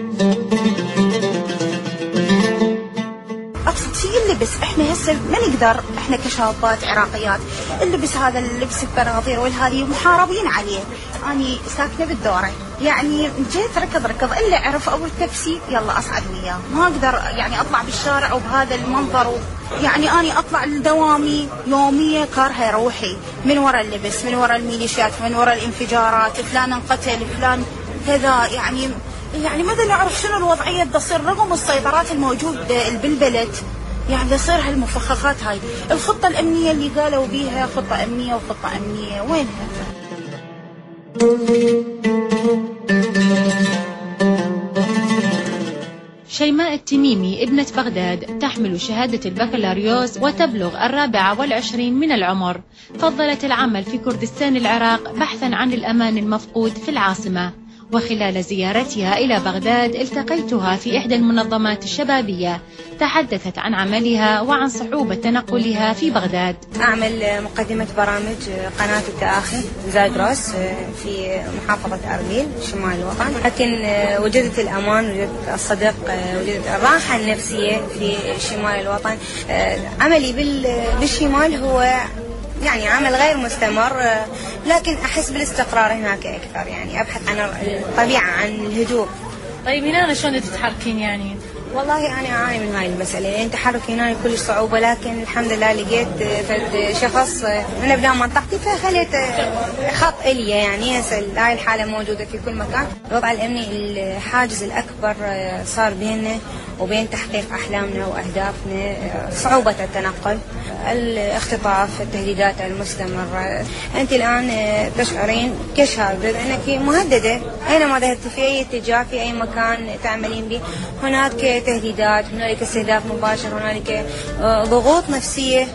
أقصد شيء اللبس، إحنا هسه ما نقدر، إحنا كشابات عراقيات اللبس هذا اللبس البناطيل والهذه محاربين عليه. أنا ساكنة بالدورة، يعني جيت ركض إلا أعرف أول تاكسي يلا أصعد وياه، ما أقدر يعني أطلع بالشارع وبهذا المنظر. يعني أنا أطلع لدوامي يومية كارهة روحي من وراء اللبس، من وراء الميليشيات، من وراء الانفجارات، فلان انقتل فلان كذا. يعني ماذا نعرف شنو الوضعية تصير رغم السيطرات الموجود بالبلد. يعني تصير هالمفخخات هاي. الخطة الأمنية اللي قالوا بيها خطة أمنية وخطة أمنية وينها؟ شيماء التميمي ابنة بغداد تحمل شهادة البكالوريوس وتبلغ 24 من العمر. فضلت العمل في كردستان العراق بحثا عن الأمان المفقود في العاصمة. وخلال زيارتها إلى بغداد التقيتها في إحدى المنظمات الشبابية، تحدثت عن عملها وعن صعوبة تنقلها في بغداد. أعمل مقدمة برامج قناة التآخي زاجروس في محافظة أربيل شمال الوطن، لكن وجدت الأمان، وجدت الصدق، وجدت الراحة النفسية في شمال الوطن. عملي بالشمال هو يعني عمل غير مستمر، لكن أحس بالاستقرار هناك أكثر. يعني أبحث عن الطبيعة، عن الهدوء. طيب هنا شلون تتحركين؟ يعني والله أنا أعاني من هاي المسألة، يعني تحرك هنا كل صعوبة، لكن الحمد لله لقيت فد شخص من أبناء منطقتي فخليت خط إلي، يعني هاي الحالة موجودة في كل مكان. الوضع الأمني الحاجز الأكبر صار بيننا وبين تحقيق أحلامنا وأهدافنا، صعوبة التنقل، الاختطاف، التهديدات المستمرة. أنت الآن تشعرين كشاب أنك مهددة أينما ذهبت، في أي اتجاه، في أي مكان تعملين به هناك تهديدات، هنالك استهداف مباشر، هنالك ضغوط نفسية.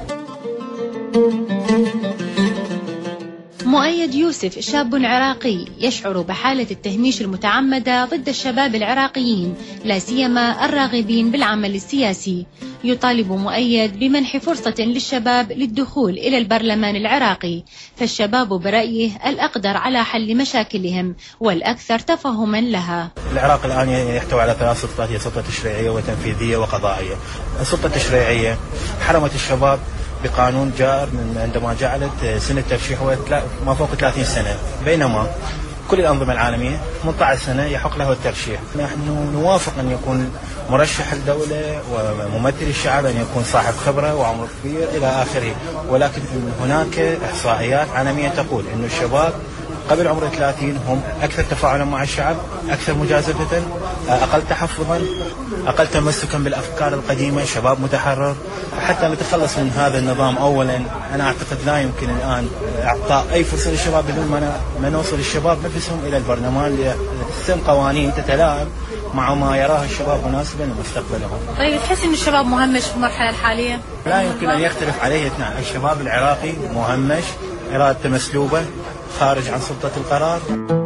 مؤيد يوسف شاب عراقي يشعر بحالة التهميش المتعمدة ضد الشباب العراقيين، لا سيما الراغبين بالعمل السياسي. يطالب مؤيد بمنح فرصة للشباب للدخول إلى البرلمان العراقي، فالشباب برأيه الأقدر على حل مشاكلهم والأكثر تفهما لها. العراق الآن يحتوي على 3 سلطات، هي سلطة تشريعية وتنفيذية وقضائية. السلطة التشريعية حرمت الشباب بقانون جار من عندما جعلت سن الترشيح ما فوق 30 سنة، بينما كل الأنظمة العالمية 18 سنة يحق له الترشيح. نحن نوافق أن يكون مرشح الدولة وممثل الشعب أن يكون صاحب خبرة وعمر كبير إلى آخره، ولكن هناك إحصائيات عالمية تقول أن الشباب قبل عمر 30 هم أكثر تفاعلا مع الشعب، أكثر مجازفة، أقل تحفظا، أقل تمسكا بالأفكار القديمة، شباب متحرر. حتى نتخلص من هذا النظام أولا أنا أعتقد لا يمكن الآن إعطاء أي فرصة للشباب بدون ما نوصل الشباب نفسهم إلى البرلمان لتسن قوانين تتلائم مع ما يراه الشباب مناسبا لمستقبلهم. طيب تحس أن الشباب مهمش في المرحلة الحالية؟ لا يمكن أن يختلف عليه اثنان، الشباب العراقي مهمش، إرادته مسلوبة، خارج عن سلطة القرار.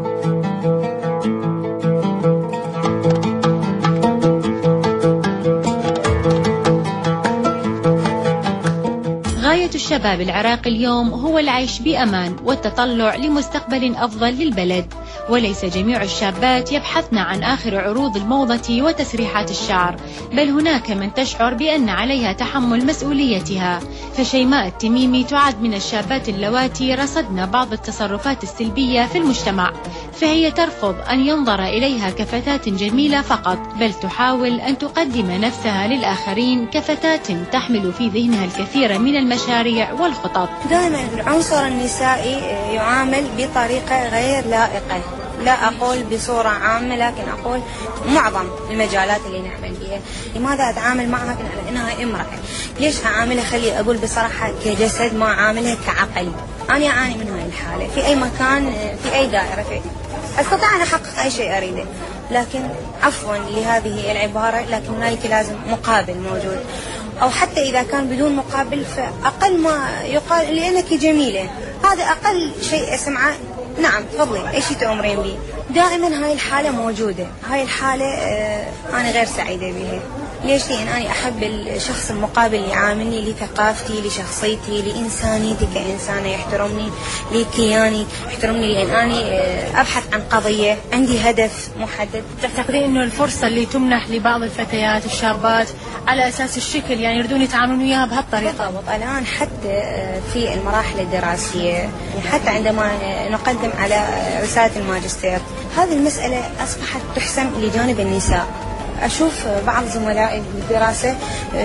غاية الشباب العراقي اليوم هو العيش بأمان والتطلع لمستقبل أفضل للبلد، وليس جميع الشابات يبحثن عن آخر عروض الموضة وتسريحات الشعر، بل هناك من تشعر بأن عليها تحمل مسؤوليتها. فشيماء التميمي تعد من الشابات اللواتي رصدن بعض التصرفات السلبية في المجتمع، فهي ترفض أن ينظر إليها كفتاة جميلة فقط، بل تحاول أن تقدم نفسها للآخرين كفتاة تحمل في ذهنها الكثير من المشاريع والخطط. دائما العنصر النسائي يعامل بطريقة غير لائقة، لا أقول بصورة عامة لكن أقول معظم المجالات اللي نعمل فيها. لماذا أتعامل معها على أنها امرأة؟ ليش أعاملها خلي أقول بصراحة كجسد، ما أعاملها كعقل؟ أنا أعاني من هاي الحالة في أي مكان، في أي دائرة، أستطيع أن أحقق أي شيء أريده، لكن عفوا لهذه العبارة، لكن هنالك لازم مقابل موجود، أو حتى إذا كان بدون مقابل فأقل ما يقال لأنك جميلة، هذا أقل شيء أسمعه. نعم تفضلي أي شيء تأمرين به. دائما هاي الحالة موجودة، هاي الحالة أنا غير سعيدة بها. ليش؟ لأن أنا أحب الشخص المقابل يعاملني لثقافتي، لشخصيتي، لإنسانيتي كإنسانة، يحترمني لكياني، يحترمني لأن أنا أبحث عن قضية، عندي هدف محدد. تعتقدين أنه الفرصة اللي تمنح لبعض الفتيات الشابات على أساس الشكل يعني يردون يتعاملون وياها بهالطريقة؟ بالضبط. الآن حتى في المراحل الدراسية، حتى عندما نقدم على رسالة الماجستير، هذه المسألة أصبحت تحسم لجانب النساء. أشوف بعض زملائي بالدراسة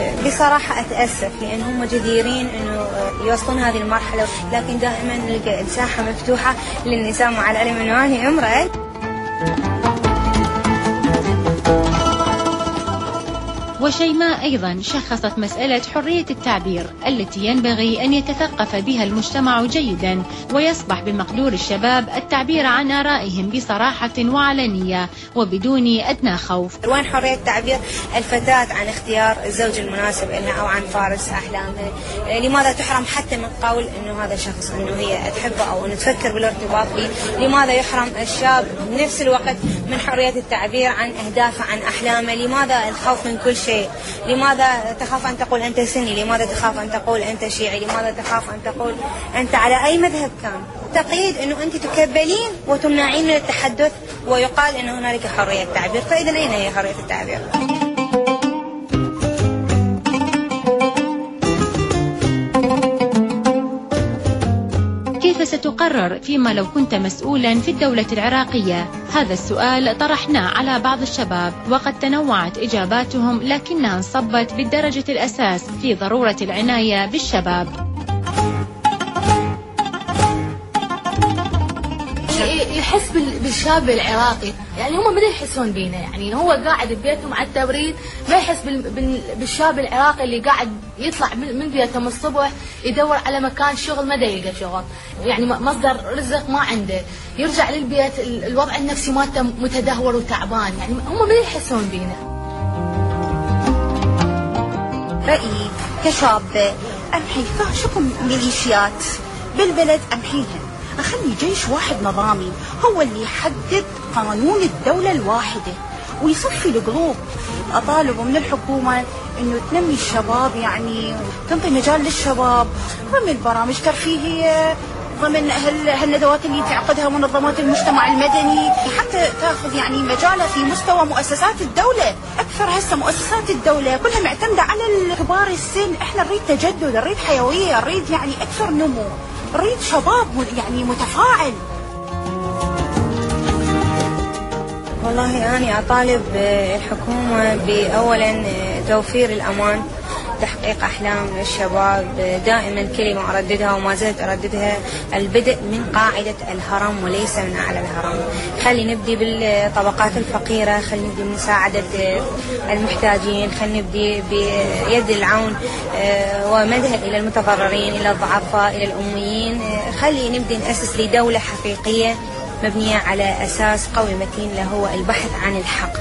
بصراحة أتأسف، لأن هم جديرين أنه يوصلون هذه المرحلة، لكن دائما نلقى الساحة مفتوحة للنساء، مع العلم أنه أنا امرأة. وشيماء أيضا شخصت مسألة حرية التعبير التي ينبغي أن يتثقف بها المجتمع جيدا، ويصبح بمقدور الشباب التعبير عن آرائهم بصراحة وعلنية وبدون أدنى خوف. وين حرية التعبير الفتاة عن اختيار الزوج المناسب لها أو عن فارس أحلامها؟ لماذا تحرم حتى من قول أنه هذا شخص أنه هي تحبه أو أنه تفكر بالارتباط به؟ لماذا يحرم الشاب بنفس الوقت من حرية التعبير عن أهدافه، عن أحلامه؟ لماذا الخوف من كل شيء؟ لماذا تخاف أن تقول أنت سني؟ لماذا تخاف أن تقول أنت شيعي؟ لماذا تخاف أن تقول أنت على أي مذهب كان؟ تقييد أنه أنت تكبلين وتمنعين من التحدث، ويقال أنه هنالك حرية تعبير. فإذا أين هي حرية التعبير؟ كيف ستقرر فيما لو كنت مسؤولا في الدولة العراقية؟ هذا السؤال طرحناه على بعض الشباب، وقد تنوعت إجاباتهم لكنها انصبت بالدرجة الأساس في ضرورة العناية بالشباب. يحس بالشاب العراقي، يعني هم ما يحسون بينا، يعني هو قاعد ببيتهم على التبريد، ما يحس بالشاب العراقي اللي قاعد يطلع من بيته من الصبح يدور على مكان شغل، ما يلقى شغل، يعني مصدر رزق ما عنده، يرجع للبيت الوضع النفسي مالته متدهور وتعبان، يعني هم ما يحسون بينا. رأيي كشاب أمحي فاشكم ميليشيات بالبلد، أمحيهم، أخلي جيش واحد نظامي هو اللي يحدد قانون الدولة الواحدة ويصفي القلوب. أطالب من الحكومة إنه تنمي الشباب، يعني تنطي مجال للشباب ضمن برامج ترفيهية، ضمن هالندوات اللي تعقدها منظمات المجتمع المدني، حتى تاخذ يعني مجالها في مستوى مؤسسات الدولة. أكثر هسه مؤسسات الدولة كلها معتمدة على كبار السن، إحنا نريد تجدد، نريد حيوية، نريد يعني أكثر نمو، نريد شباب يعني متفاعل. والله أنا أطالب الحكومة بأولا توفير الأمان، تحقيق أحلام الشباب. دائما كلمة أرددها وما زلت أرددها، البدء من قاعدة الهرم وليس من أعلى الهرم. خلي نبدي بالطبقات الفقيرة، خلي نبدي بمساعدة المحتاجين، خلي نبدي بيد العون ومدها إلى المتضررين، إلى الضعفاء، إلى الأميين. خلي نبدي نأسس لدولة حقيقية مبنية على أساس قوي متين له هو البحث عن الحق.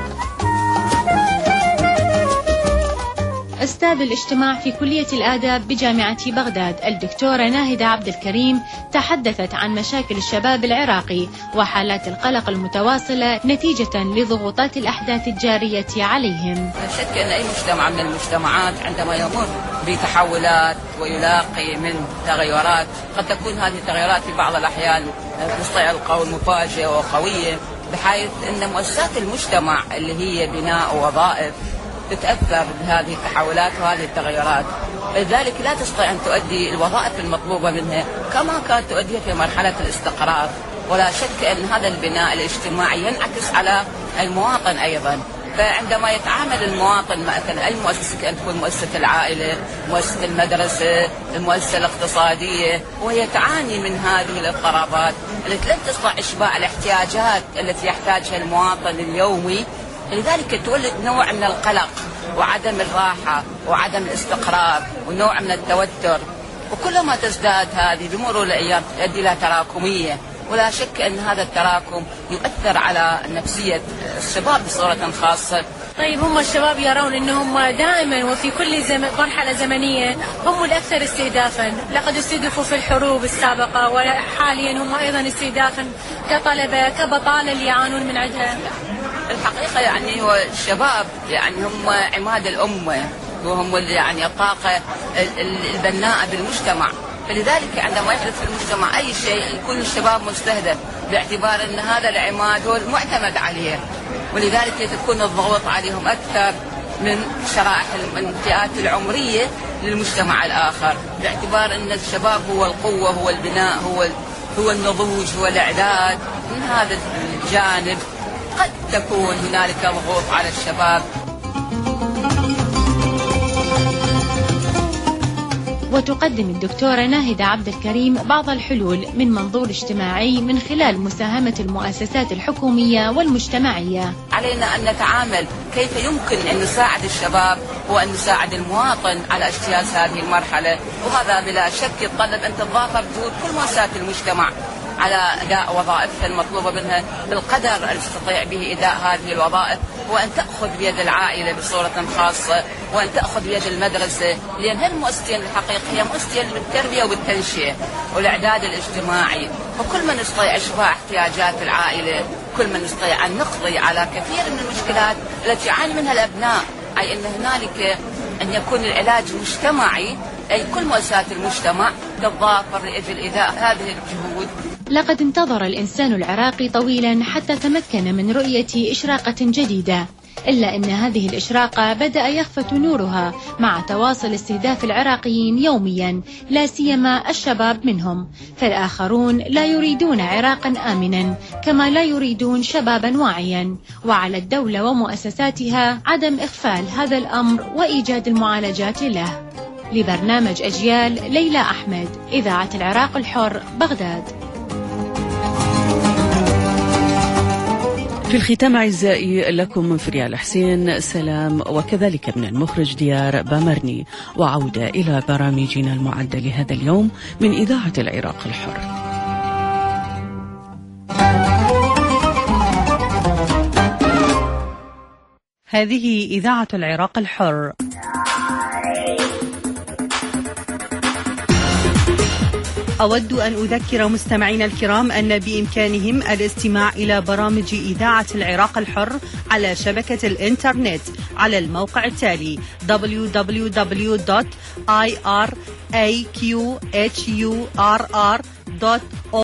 أستاذ الاجتماع في كلية الآداب بجامعة بغداد الدكتورة ناهدة عبد الكريم تحدثت عن مشاكل الشباب العراقي وحالات القلق المتواصلة نتيجة لضغوطات الأحداث الجارية عليهم. لا شك أن أي مجتمع من المجتمعات عندما يمر بتحولات ويلاقي من تغيرات، قد تكون هذه التغيرات في بعض الأحيان تستطيع القول مفاجئة وقوية، بحيث أن مؤسسات المجتمع اللي هي بناء ووظائف تتأثر بهذه التحولات وهذه التغيرات، لذلك لا تستطيع أن تؤدي الوظائف المطلوبة منها كما كانت تؤديها في مرحلة الاستقرار. ولا شك أن هذا البناء الاجتماعي ينعكس على المواطن أيضا. فعندما يتعامل المواطن مع أي مؤسسة، كأن تكون مؤسسة العائلة، مؤسسة المدرسة، المؤسسة الاقتصادية، وهي تعاني من هذه الاضطرابات التي لن تستطيع إشباع الاحتياجات التي يحتاجها المواطن اليومي، لذلك تولد نوع من القلق وعدم الراحة وعدم الاستقرار ونوع من التوتر. وكلما تزداد هذه بمرور الأيام تؤدي إلى تراكمية، ولا شك أن هذا التراكم يؤثر على نفسية الشباب بصورة خاصة. طيب هم الشباب يرون أنهم دائما وفي كل مرحلة زمنية هم الأكثر استهدافا، لقد استهدفوا في الحروب السابقة وحاليا هم أيضا استهدافا كطلبة كبطالة اللي يعانون من عندها. الحقيقة يعني هو الشباب يعني هم عماد الأمة، وهم يعني الطاقة البناءة بالمجتمع، فلذلك عندما يحدث في المجتمع أي شيء يكون الشباب مستهدف، باعتبار أن هذا العماد هو المعتمد عليه، ولذلك تكون الضغوط عليهم أكثر من شرائح الفئات العمرية للمجتمع الآخر، باعتبار أن الشباب هو القوة، هو البناء، هو النضوج، هو الإعداد. من هذا الجانب قد تكون هنالك ضغوط على الشباب. وتقدم الدكتورة ناهدة عبد الكريم بعض الحلول من منظور اجتماعي من خلال مساهمة المؤسسات الحكومية والمجتمعية. علينا أن نتعامل كيف يمكن أن نساعد الشباب وأن نساعد المواطن على اجتياز هذه المرحلة، وهذا بلا شك يتطلب أن تتضافر جهود كل مؤسسات المجتمع على أداء وظائفها المطلوبة منها بالقدر الذي تستطيع به أداء هذه الوظائف، وأن تأخذ بيد العائلة بصورة خاصة، وأن تأخذ بيد المدرسة، لأن هالمؤسستين الحقيقة هي مؤسستين بالتربية والتنشئة والإعداد الاجتماعي. وكل من يستطيع إشباع احتياجات العائلة، كل من يستطيع أن نقضي على كثير من المشكلات التي يعاني منها الأبناء، أي أن هنالك أن يكون العلاج مجتمعي، أي كل مؤسسات المجتمع تتضافر لأجل إداء هذه الجهود. لقد انتظر الإنسان العراقي طويلا حتى تمكن من رؤية إشراقة جديدة، إلا أن هذه الإشراقة بدأ يخفت نورها مع تواصل استهداف العراقيين يوميا، لا سيما الشباب منهم، فالآخرون لا يريدون عراقا آمنا كما لا يريدون شبابا واعيا، وعلى الدولة ومؤسساتها عدم إغفال هذا الأمر وإيجاد المعالجات له. لبرنامج أجيال، ليلى أحمد، إذاعة العراق الحر، بغداد. في الختام أعزائي لكم من فريال حسين سلام، وكذلك من المخرج ديار بامرني، وعودة إلى برامجنا المعدة لهذا اليوم من إذاعة العراق الحر. هذه إذاعة العراق الحر. أود أن أذكر مستمعينا الكرام أن بإمكانهم الاستماع إلى برامج إذاعة العراق الحر على شبكة الإنترنت على الموقع التالي www.iraqhur.org.